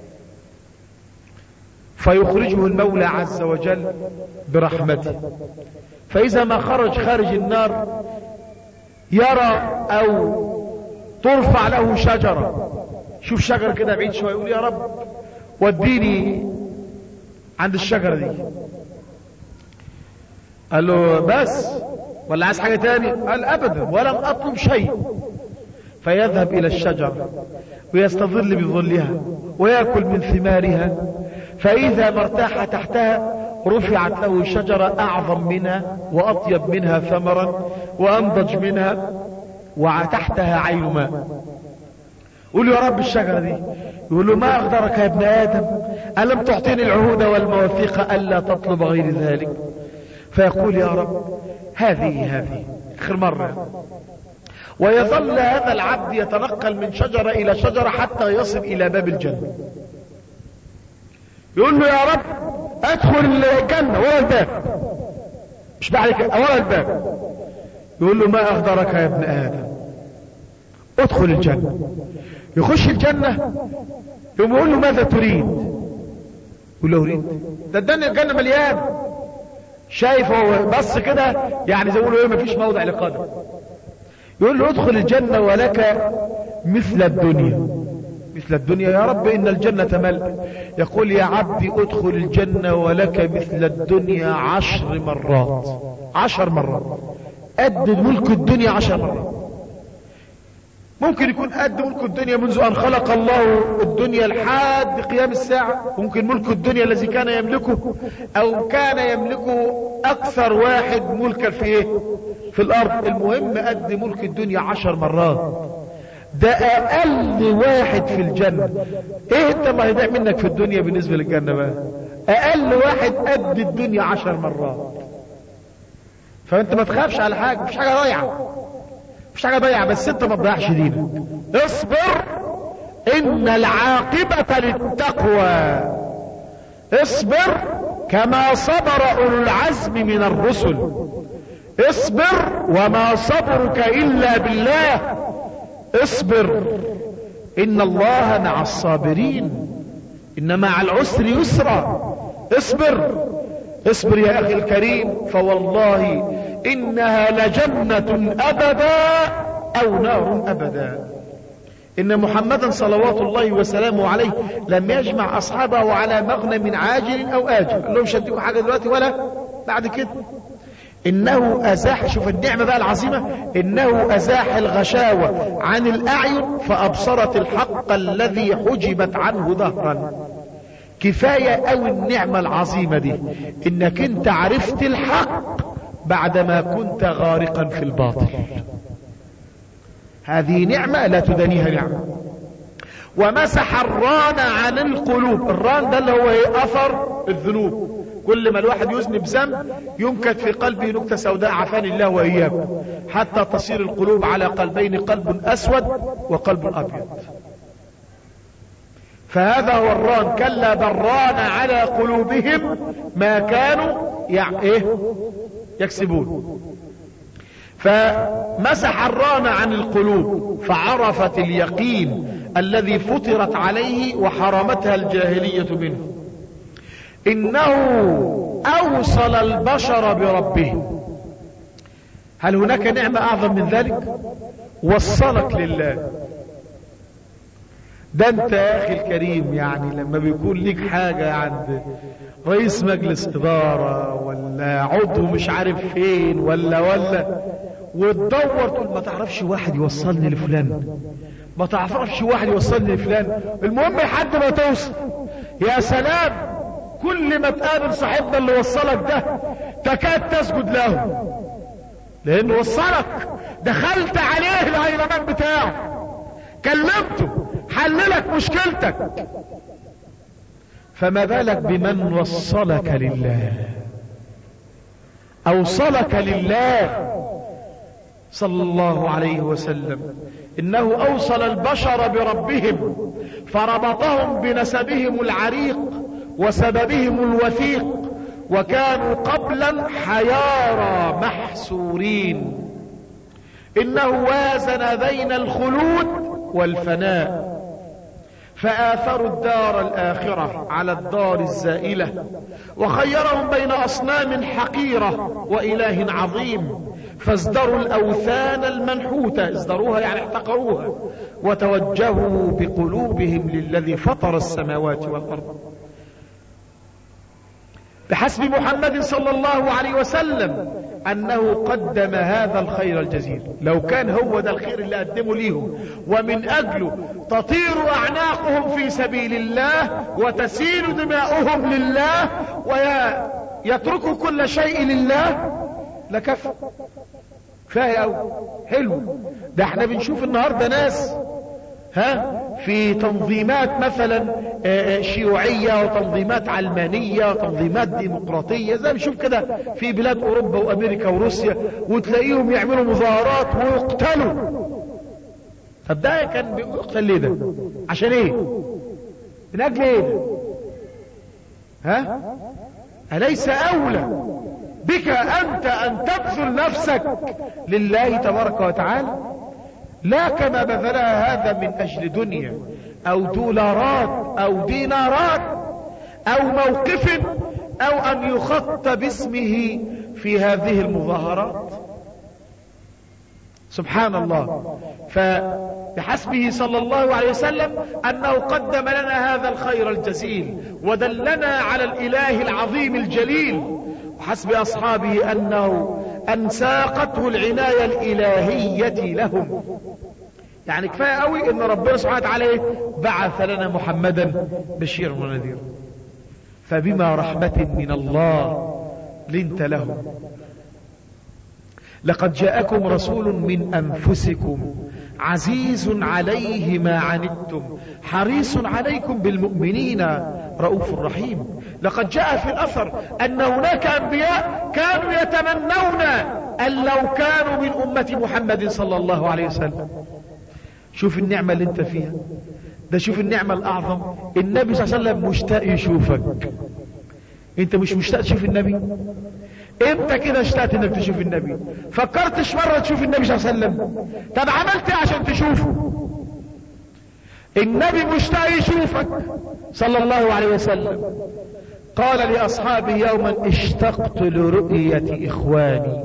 [SPEAKER 1] فيخرجه المولى عز وجل برحمته. فإذا ما خرج خارج النار يرى أو ترفع له شجرة، شوف شجرة كده بعيد شوية، يقول يا رب وديني عند الشجرة دي. قال له بس ولا عايز حاجة تاني؟ قال أبدا ولم أطلب شيء. فيذهب إلى الشجرة ويستظل بظلها ويأكل من ثمارها، فإذا ما ارتاح تحتها رفعت له شجرة أعظم منها وأطيب منها ثمرا وأنضج منها وتحتها عين ماء. قول يا رب الشجرة دي. يقول له ما أقدرك يا ابن آدم، ألم تعطيني العهود والمواثيق ألا تطلب غير ذلك؟ فيقول يا رب هذه هذه آخر مرة. ويظل هذا العبد يتنقل من شجرة إلى شجرة حتى يصل إلى باب الجنة. يقول له يا رب ادخل الجنة ورا الباب، مش بعد كده ورا الباب. يقول له ما اقدرك يا ابن آدم، ادخل الجنة. يخش الجنة يقوم يقول له ماذا تريد؟ يقول له اريد ده الدنيا الجنة مليان. شايف هو بص كده يعني زي يقولوا ايه مفيش موضع لقدم. يقول له ادخل الجنة ولك مثل الدنيا. مثل الدنيا يا رب إن الجنة ملء. يقول يا عبدي ادخل الجنة ولك مثل الدنيا عشر مرات. عشر مرات قد ملك الدنيا عشر مرات. ممكن يكون قد ملك الدنيا منذ أن خلق الله الدنيا لحد قيام الساعة. ممكن ملك الدنيا الذي كان يملكه أو كان يملكه أكثر واحد ملكا في إيه؟ في الأرض. المهم قد ملك الدنيا عشر مرات. ده اقل واحد في الجنة. ايه انت ما هيضيع منك في الدنيا بالنسبة للجنة بقى؟ اقل واحد قد الدنيا عشر مرات. فانت ما تخافش على حاجة، مفيش حاجة ضايعة، مفيش حاجة ضايعة، بس انت ما تضيعش دينك. اصبر ان العاقبة للتقوى. اصبر كما صبر اولو العزم من الرسل. اصبر وما صبرك الا بالله. اصبر ان الله مع الصابرين، ان مع العسر يسرا. اصبر اصبر يا اخي الكريم، فوالله انها لجنة ابدا او نار ابدا. ان محمدا صلوات الله وسلامه عليه لم يجمع اصحابه على مغنم عاجل او اجل. قال لهم مش هديكم حاجة دلوقتي ولا بعد كده. انه ازاح، شوف النعمة بقى العظيمة، انه ازاح الغشاوة عن الاعين فابصرت الحق الذي حجبت عنه ظهرا. كفاية اوي النعمة العظيمة دي انك انت عرفت الحق بعدما كنت غارقا في الباطل. هذه نعمة لا تدانيها نعمة. ومسح الران عن القلوب. الران ده اللي هو ايه؟ اثر الذنوب. كل ما الواحد يذنب ذنب ينكت في قلبه نكتة سوداء عافاني الله وإياكم، حتى تصير القلوب على قلبين، قلب أسود وقلب أبيض. فهذا هو الران. كلا بل ران على قلوبهم ما كانوا يع... إيه؟ يكسبون. فمسح الران عن القلوب فعرفت اليقين الذي فطرت عليه وحرمتها الجاهلية منه. انه اوصل البشر بربه. هل هناك نعمة اعظم من ذلك؟ وصلك لله. ده انت يا اخي الكريم يعني لما بيكون ليك حاجة عند رئيس مجلس ادارة ولا عضو مش عارف فين ولا ولا وتدور تقول ما تعرفش واحد يوصلني لفلان، ما تعرفش واحد يوصلني لفلان، المهم لحد ما توصل. يا سلام، كل ما تقابل صاحبنا اللي وصلك ده تكاد تسجد له، لانه وصلك، دخلت عليه الهيلمان بتاعه، كلمته، حللك مشكلتك، فما بالك بمن وصلك لله، اوصلك لله صلى الله عليه وسلم. انه اوصل البشر بربهم فربطهم بنسبهم العريق وسببهم الوثيق، وكانوا قبلا حيارى محسورين. انه وازن بين الخلود والفناء فآثروا الدار الآخرة على الدار الزائلة، وخيرهم بين أصنام حقيرة وإله عظيم، فازدروا الأوثان المنحوتة، ازدروها يعني احتقروها، وتوجهوا بقلوبهم للذي فطر السماوات والأرض. بحسب محمد صلى الله عليه وسلم أنه قدم هذا الخير الجزيل. لو كان هو ده الخير اللي قدمه ليهم ومن أجله تطير أعناقهم في سبيل الله وتسيل دماؤهم لله ويتركوا كل شيء لله لكفى. كفاية أوي، حلو. ده احنا بنشوف النهاردة ناس ها في تنظيمات مثلا شيوعية وتنظيمات علمانية وتنظيمات ديمقراطية، زي نشوف كده في بلاد اوروبا وامريكا وروسيا، وتلاقيهم يعملوا مظاهرات ويقتلوا. طب ده كان بيقتل ليه ده؟ عشان ايه؟ من اجل ايه ده؟ ها؟ أليس اولى بك انت ان تبذل نفسك لله تبارك وتعالى؟ لا كما بذلها هذا من اجل دنيا او دولارات او دينارات او موقف او ان يخط باسمه في هذه المظاهرات. سبحان الله. فبحسبه صلى الله عليه وسلم انه قدم لنا هذا الخير الجزيل ودلنا على الاله العظيم الجليل، وحسب اصحابه انه ان ساقته العناية الالهية لهم. يعني كفاية قوي ان ربنا سبحانه وتعالى بعث لنا محمدا بشيرا ونذيرا، فبما رحمة من الله لنت لهم. لقد جاءكم رسول من انفسكم عزيز عليه ما عنتم حريص عليكم بالمؤمنين رؤوف رحيم. لقد جاء في الاثر ان هناك انبياء كانوا يتمنون ان لو كانوا من امة محمد صلى الله عليه وسلم. شوف النعمة اللي انت فيها ده، شوف النعمة الاعظم. النبي صلى الله عليه وسلم مشتاق يشوفك، انت مش مشتاق تشوف النبي؟ امتى كده اشتقت انك تشوف النبي؟ فكرتش مرة تشوف النبي صلى الله عليه وسلم؟ طب عملت ايه عشان تشوفه؟ النبي مشتاق يشوفك صلى الله عليه وسلم. قال لاصحابه يوما اشتقت لرؤية اخواني،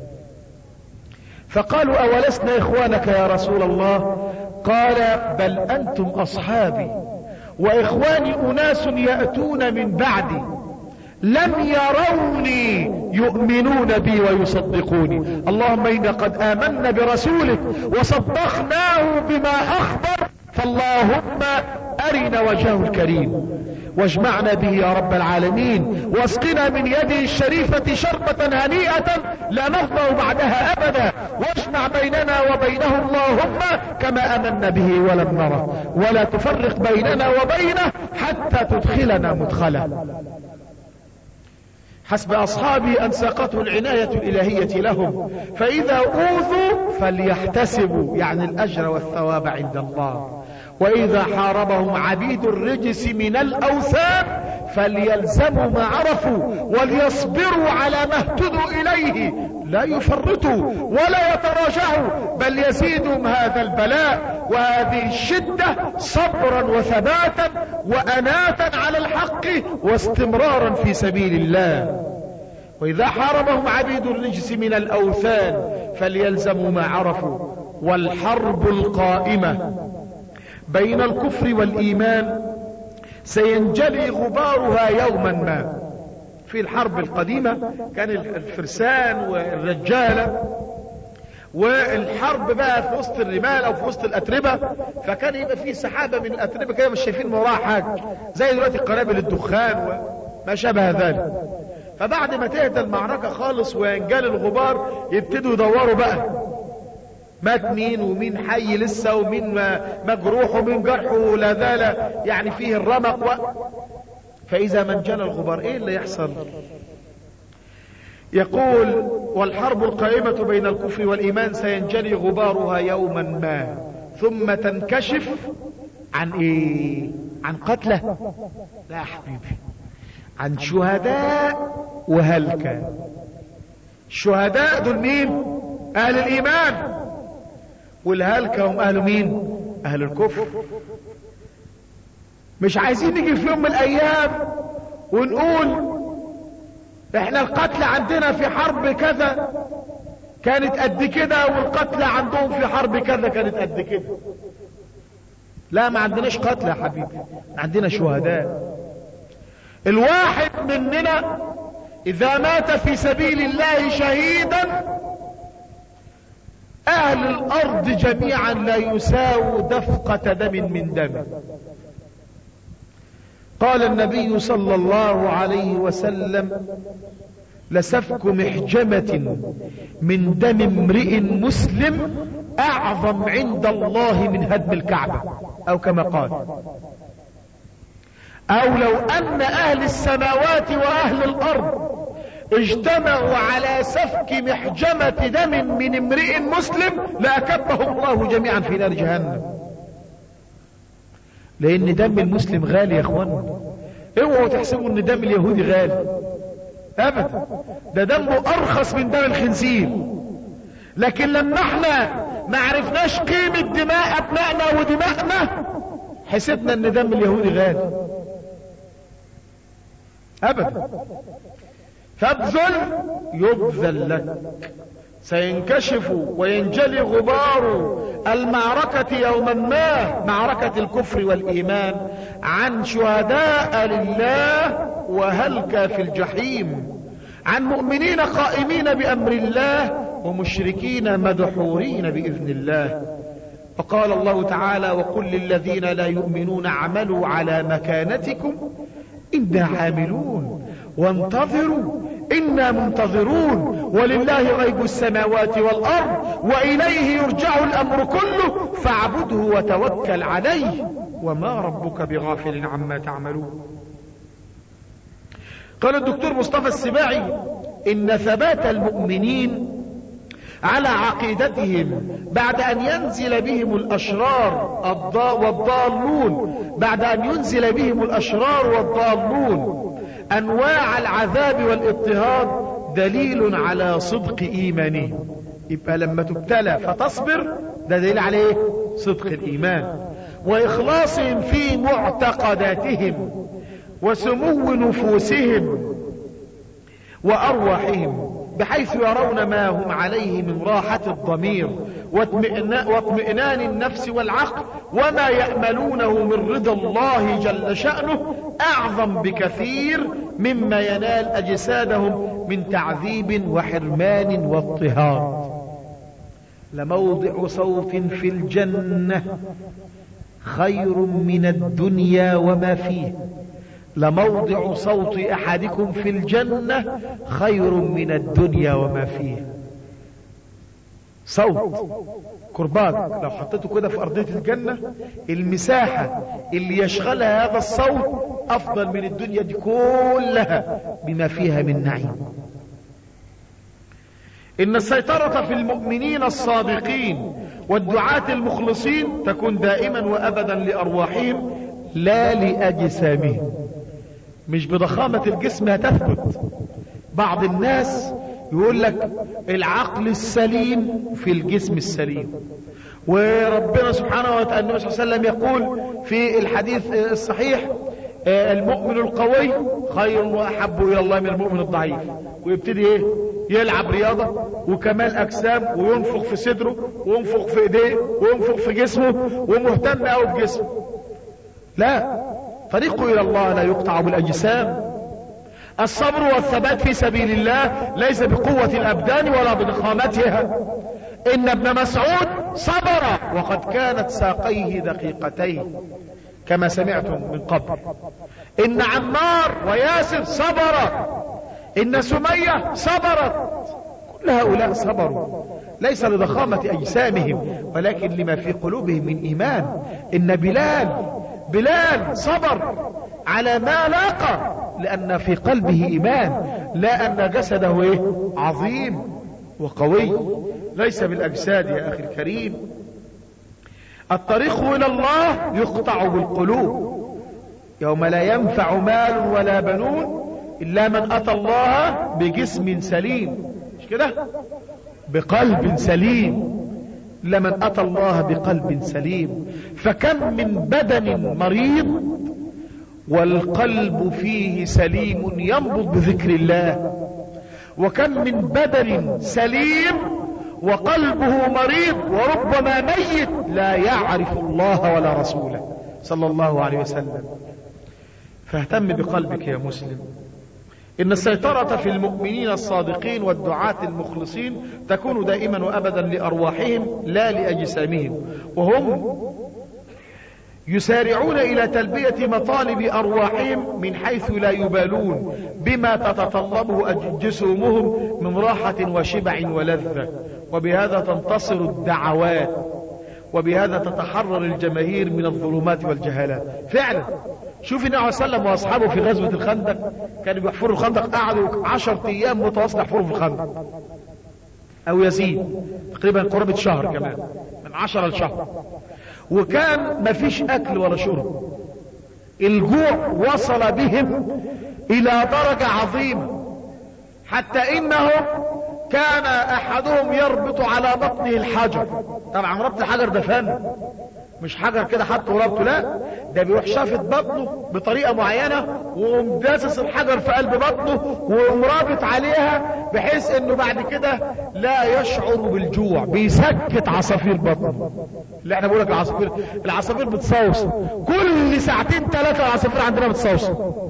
[SPEAKER 1] فقالوا اولسنا اخوانك يا رسول الله؟ قال بل انتم اصحابي، واخواني اناس يأتون من بعدي لم يروني يؤمنون بي ويصدقوني. اللهم إنا قد آمنا برسولك وصدقناه بما أخبر، فاللهم أرنا وجهه الكريم واجمعنا به يا رب العالمين، واسقنا من يده الشريفة شربة هنيئة لا نظمأ بعدها أبدا، واجمع بيننا وبينه اللهم كما آمنا به ولم نره، ولا تفرق بيننا وبينه حتى تدخلنا مدخله. حسب أصحابي أن ساقته العناية الإلهية لهم، فإذا أوذوا فليحتسبوا يعني الأجر والثواب عند الله، وإذا حاربهم عبيد الرجس من الأوثان فليلزموا ما عرفوا وليصبروا على ما اهتدوا إليه، لا يفرطوا ولا يتراجعوا، بل يزيدهم هذا البلاء وهذه الشدة صبرا وثباتا وأناتا على الحق واستمرارا في سبيل الله. وإذا حاربهم عبيد الرجس من الأوثان فليلزموا ما عرفوا، والحرب القائمة بين الكفر والإيمان سينجلي غبارها يوما ما. في الحرب القديمة كان الفرسان والرجالة والحرب بقى في وسط الرمال او في وسط الاتربة، فكان يبقى فيه سحابة من الاتربة كده مش شايفين وراها حاجة، زي دلوقتي قنابل الدخان وما شابه ذلك. فبعد ما تهدى المعركة خالص وينجل الغبار يبتدوا يدوروا بقى مات مين ومين حي لسه ومين مجروح ومين جرحه ولا زال يعني فيه الرمق و... فإذا ما انجلى الغبار ايه اللي يحصل؟ يقول والحرب القائمة بين الكفر والإيمان سينجلي غبارها يوما ما ثم تنكشف عن ايه؟ عن قتله؟ لا يا حبيبي، عن شهداء وهلكة. الشهداء دول مين؟ اهل الايمان، والهلكة هم اهل مين؟ اهل الكفر. مش عايزين نيجي في يوم من الايام ونقول احنا القتل عندنا في حرب كذا كانت قد كده والقتل عندهم في حرب كذا كانت قد كده. لا، ما عندناش قتل يا حبيبي، عندنا شهداء. الواحد مننا اذا مات في سبيل الله شهيدا اهل الارض جميعا لا يساووا دفقة دم من دم. قال النبي صلى الله عليه وسلم لسفك محجمة من دم امرئ مسلم اعظم عند الله من هدم الكعبة، او كما قال. او لو ان اهل السماوات واهل الارض اجتمعوا على سفك محجمة دم من امرئ مسلم لاكبهم الله جميعا في نار جهنم. لان دم المسلم غالي يا اخوانا، اوعوا تحسبوا ان دم اليهودي غالي ابدا، ده دمه ارخص من دم الخنزير. لكن لما احنا ما عرفناش قيمة دماء ابنائنا ودماءنا حسبنا ان دم اليهودي غالي ابدا. فابذل يبذل لك. سينكشف وينجلي غبار المعركة يوما ما، معركة الكفر والإيمان، عن شهداء لله وهلك في الجحيم، عن مؤمنين قائمين بأمر الله ومشركين مدحورين بإذن الله. فقال الله تعالى وقل للذين لا يؤمنون اعملوا على مكانتكم إنا عاملون وانتظروا إنا منتظرون ولله غيب السماوات والأرض وإليه يرجع الأمر كله فاعبده وتوكل عليه وما ربك بغافل عما تعملون. قال الدكتور مصطفى السباعي إن ثبات المؤمنين على عقيدتهم بعد أن ينزل بهم الأشرار والضالون بعد أن ينزل بهم الأشرار والضالون أنواع العذاب والاضطهاد دليل على صدق إيمانهم. يبقى لما تبتلى فتصبر ده دليل عليه صدق الإيمان وإخلاصهم في معتقداتهم وسمو نفوسهم وأرواحهم بحيث يرون ما هم عليه من راحة الضمير واطمئنان النفس والعقل وما يأملونه من رضا الله جل شأنه أعظم بكثير مما ينال أجسادهم من تعذيب وحرمان واضطهاد. لموضع صوت في الجنة خير من الدنيا وما فيه. لموضع صوت أحدكم في الجنة خير من الدنيا وما فيه. صوت كرباج لو حطيته كده في أرضية الجنة المساحة اللي يشغلها هذا الصوت أفضل من الدنيا دي كلها بما فيها من نعيم. إن السيطرة في المؤمنين الصادقين والدعاة المخلصين تكون دائما وأبدا لأرواحهم لا لأجسامهم. مش بضخامة الجسم هتثبت. بعض الناس يقول لك العقل السليم في الجسم السليم، وربنا سبحانه وتعالى النبي صلى الله عليه وسلم يقول في الحديث الصحيح المؤمن القوي خير وأحب إلى الله من المؤمن الضعيف، ويبتدي ايه يلعب رياضة وكمال أجسام وينفخ في صدره وينفخ في ايديه وينفخ في جسمه ومهتم أوي بجسمه. لا، طريقه إلى الله لا يقطع بالأجسام. الصبر والثبات في سبيل الله ليس بقوة الأبدان ولا بضخامتها. إن ابن مسعود صبر وقد كانت ساقيه دقيقتين كما سمعتم من قبل. إن عمار وياسر صبر، إن سمية صبرت، كل هؤلاء صبروا ليس لضخامة أجسامهم ولكن لما في قلوبهم من إيمان. إن بلال بلال صبر على ما لاقى لأن في قلبه إيمان، لا أن جسده إيه عظيم وقوي، ليس بالأجساد يا أخي الكريم. الطريق إلى الله يقطع بالقلوب، يوم لا ينفع مال ولا بنون إلا من أتى الله بجسم سليم، مش كده؟ بقلب سليم، لمن أتى الله بقلب سليم. فكم من بدن مريض والقلب فيه سليم ينبض بذكر الله، وكم من بدن سليم وقلبه مريض وربما ميت لا يعرف الله ولا رسوله صلى الله عليه وسلم. فاهتم بقلبك يا مسلم. إن السيطرة في المؤمنين الصادقين والدعاة المخلصين تكون دائما وأبدا لأرواحهم لا لأجسامهم، وهم يسارعون إلى تلبية مطالب أرواحهم من حيث لا يبالون بما تتطلبه جسومهم من راحة وشبع ولذة. وبهذا تنتصر الدعوات، وبهذا تتحرر الجماهير من الظلمات والجهالات. فعلا شوف النبي عليه الصلاة والسلام واصحابه في غزوة الخندق كانوا بيحفروا الخندق، قعدوا عشر ايام متواصل يحفروا في الخندق او يزيد تقريبا قرابة شهر، كمان من عشرة لشهر، وكان مفيش اكل ولا شرب. الجوع وصل بهم الى درجة عظيمة حتى انه كان احدهم يربط على بطنه الحجر. طبعا ربط الحجر ده فن، مش حجر كده حطه وربطه، لا ده بيروح شافت بطنه بطريقة معينة ومداسس الحجر في قلب بطنه ومرابط عليها بحيث انه بعد كده لا يشعر بالجوع، بيسكت عصافير بطنه. اللي احنا بقولك العصافير العصافير بتصوص كل ساعتين ثلاثة، العصافير عندنا بتصوص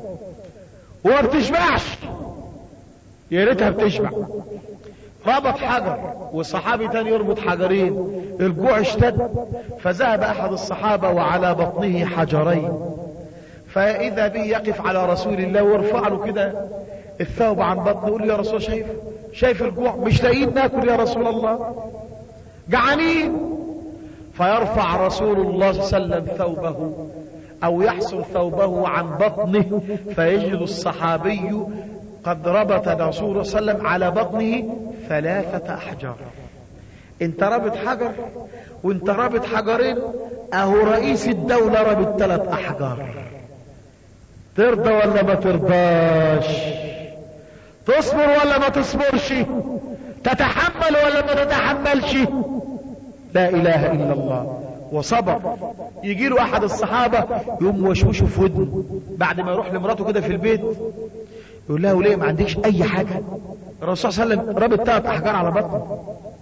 [SPEAKER 1] وما بتشبعش، يا ريتها بتشبع. ربط حجر والصحابي تاني يربط حجرين، الجوع اشتد فذهب احد الصحابة وعلى بطنه حجرين، فاذا به يقف على رسول الله ويرفع له كده الثوب عن بطنه يقول له يا رسول شايف شايف الجوع، مش لاقيين ناكل يا رسول الله، جعانين. فيرفع رسول الله صلى الله عليه وسلم ثوبه او يحصل ثوبه عن بطنه فيجد الصحابي قد ربط رسول الله صلى الله عليه وسلم على بطنه ثلاثة احجار. انت رابط حجر وانت رابط حجرين، اهو رئيس الدولة رابط ثلاث احجار. ترضى ولا ما ترضاش؟ تصبر ولا ما تصبرش؟ تتحمل ولا ما تتحملش؟ لا اله الا الله. وصبر. يجي له احد الصحابة يقوم وشوشه في ودنه بعد ما يروح لمراته كده في البيت يقول لها وليه ما عندكش اي حاجة؟ الرسول صلى الله عليه وسلم رابط ثلاث احجار على بطنه.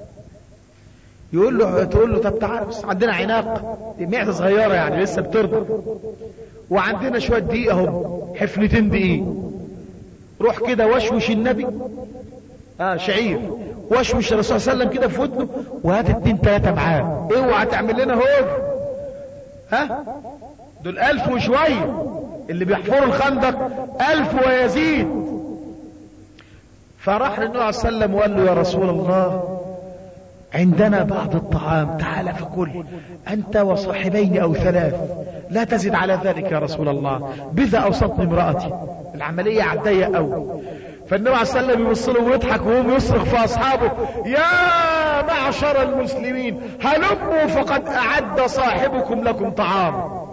[SPEAKER 1] يقول له تقول له طب تعال بس عندنا عناق، معدة صغيرة يعني لسه بترضع، وعندنا شوية دقيق اهو، حفنتين دقيق، روح كده وشوش النبي اه شعير، وشوش الرسول صلى الله عليه وسلم كده في ودنه وهات اتنين تلاتة معاه، اوعى تعمل لنا هوج. ها دول الف وشوية اللي بيحفروا الخندق، الف ويزيد. فراح للنبي عليه الصلاة والسلام وقال له يا رسول الله عندنا بعض الطعام تعال فكل انت وصاحبين او ثلاث، لا تزد على ذلك يا رسول الله، بذا اوصتني امرأتي، العملية عدية قوي. فالنبي عليه الصلاة والسلام يبص له ويضحك وهو يصرخ في اصحابه يا معشر المسلمين هلموا فقد اعد صاحبكم لكم طعام.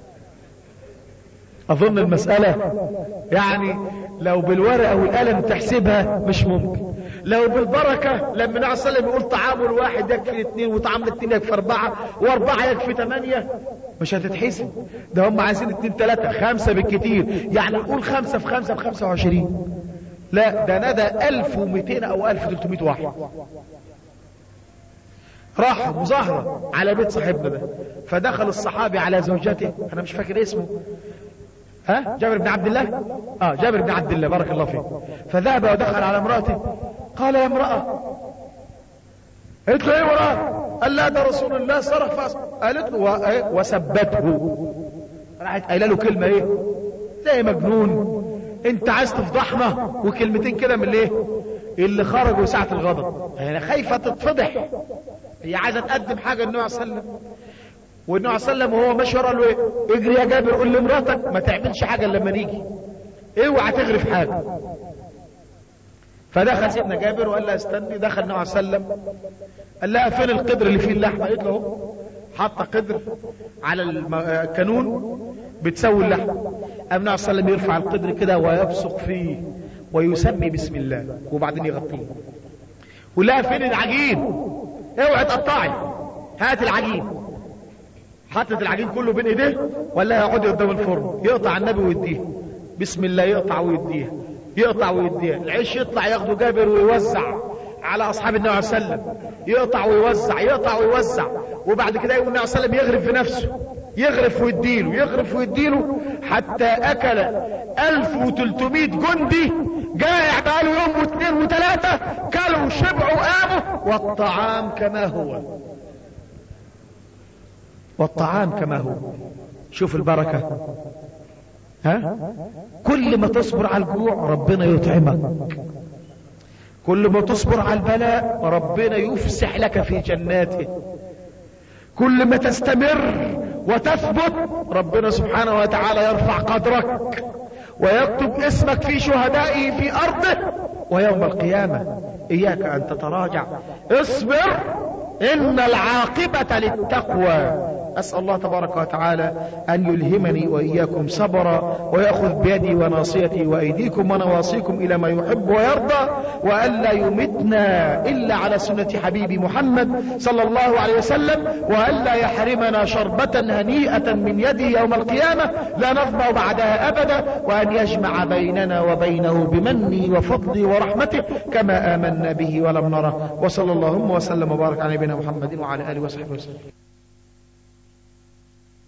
[SPEAKER 1] اظن المسألة يعني لو بالورقة والقلم تحسبها مش ممكن، لو بالبركة لما النبي عليه الصلاة والسلام يقول طعام الواحد يكفي اثنين وطعام الاثنين يكفي اربعة واربعة يكفي ثمانية مش هتتحسب. ده هم عايزين اثنين ثلاثة خمسة بالكتير، يعني نقول خمسة في خمسة في خمسة وعشرين. لا ده ندى الف ومئتين او الف وثلاثمائة واحد. راح مظاهرة على بيت صاحبنا ده، فدخل الصحابي على زوجته، انا مش فاكر اسمه، ها جابر بن عبد الله، اه جابر بن عبد الله بارك الله فيك. فذهب ودخل على امرأته، قال يا امرأة، قالت له ايه امرأة؟ قال لا ده رسول الله صرخ فاصبر. قالت له وسبته، راحت قايله له كلمة ايه زي مجنون، انت عايز تفضحنا، وكلمتين كده من الايه اللي خرجوا ساعة الغضب، يعني خايفة تتفضح، هي عايزة تقدم حاجة النبي عليه الصلاة والسلام. والنبي عليه الصلاة والسلام وهو ماشي ورا له ايه، اجري يا جابر قول لمراتك ما تعملش حاجة الا لما نيجي، اوعى تغرف حاجة. فدخل سيدنا جابر وقال لها استني، دخل النبي عليه الصلاة والسلام قال لها فين القدر اللي فيه اللحمة؟ قالت له اهو، حاطه قدر على الكانون بتسوي اللحم. النبي عليه الصلاة والسلام يرفع القدر كده ويبصق فيه ويسمي بسم الله وبعدين يغطيه. ولا فين العجين؟ اوعي تقطعي، هات العجين. حطت العجين كله بين ايديه ولا يقعد قدام الفرن، يقطع النبي ويديه بسم الله، يقطع ويديه يقطع ويديه. العيش يطلع ياخده جابر ويوزع على اصحاب النبي عليه الصلاه والسلام، يقطع ويوزع يقطع ويوزع. وبعد كده يقول النبي عليه الصلاه والسلام يغرف في نفسه، يغرف ويديله يغرف ويديله، حتى اكل الف وثلاثمائة جندي جائع بقاله يوم واثنين وثلاثة، كلوا وشبعوا قاموا والطعام كما هو، والطعام كما هو. شوف البركة، ها كل ما تصبر على الجوع ربنا يطعمك، كل ما تصبر على البلاء ربنا يفسح لك في جناته، كل ما تستمر وتثبت ربنا سبحانه وتعالى يرفع قدرك ويكتب اسمك في شهدائه في أرضه ويوم القيامة. إياك أن تتراجع، اصبر إن العاقبة للتقوى. أسأل الله تبارك وتعالى أن يلهمني وإياكم صبرا، ويأخذ بيدي وناصيتي وأيديكم ونواصيكم إلى ما يحب ويرضى، وألا يمتنا إلا على سنة حبيبي محمد صلى الله عليه وسلم، وألا يحرمنا شربة هنيئة من يدي يوم القيامة لا نظمأ بعدها أبدا، وأن يجمع بيننا وبينه بمني وفضلي ورحمته كما آمنا به ولم نره. وصلى اللهم وسلم وبارك على نبينا محمد وعلى آله وصحبه وسلم.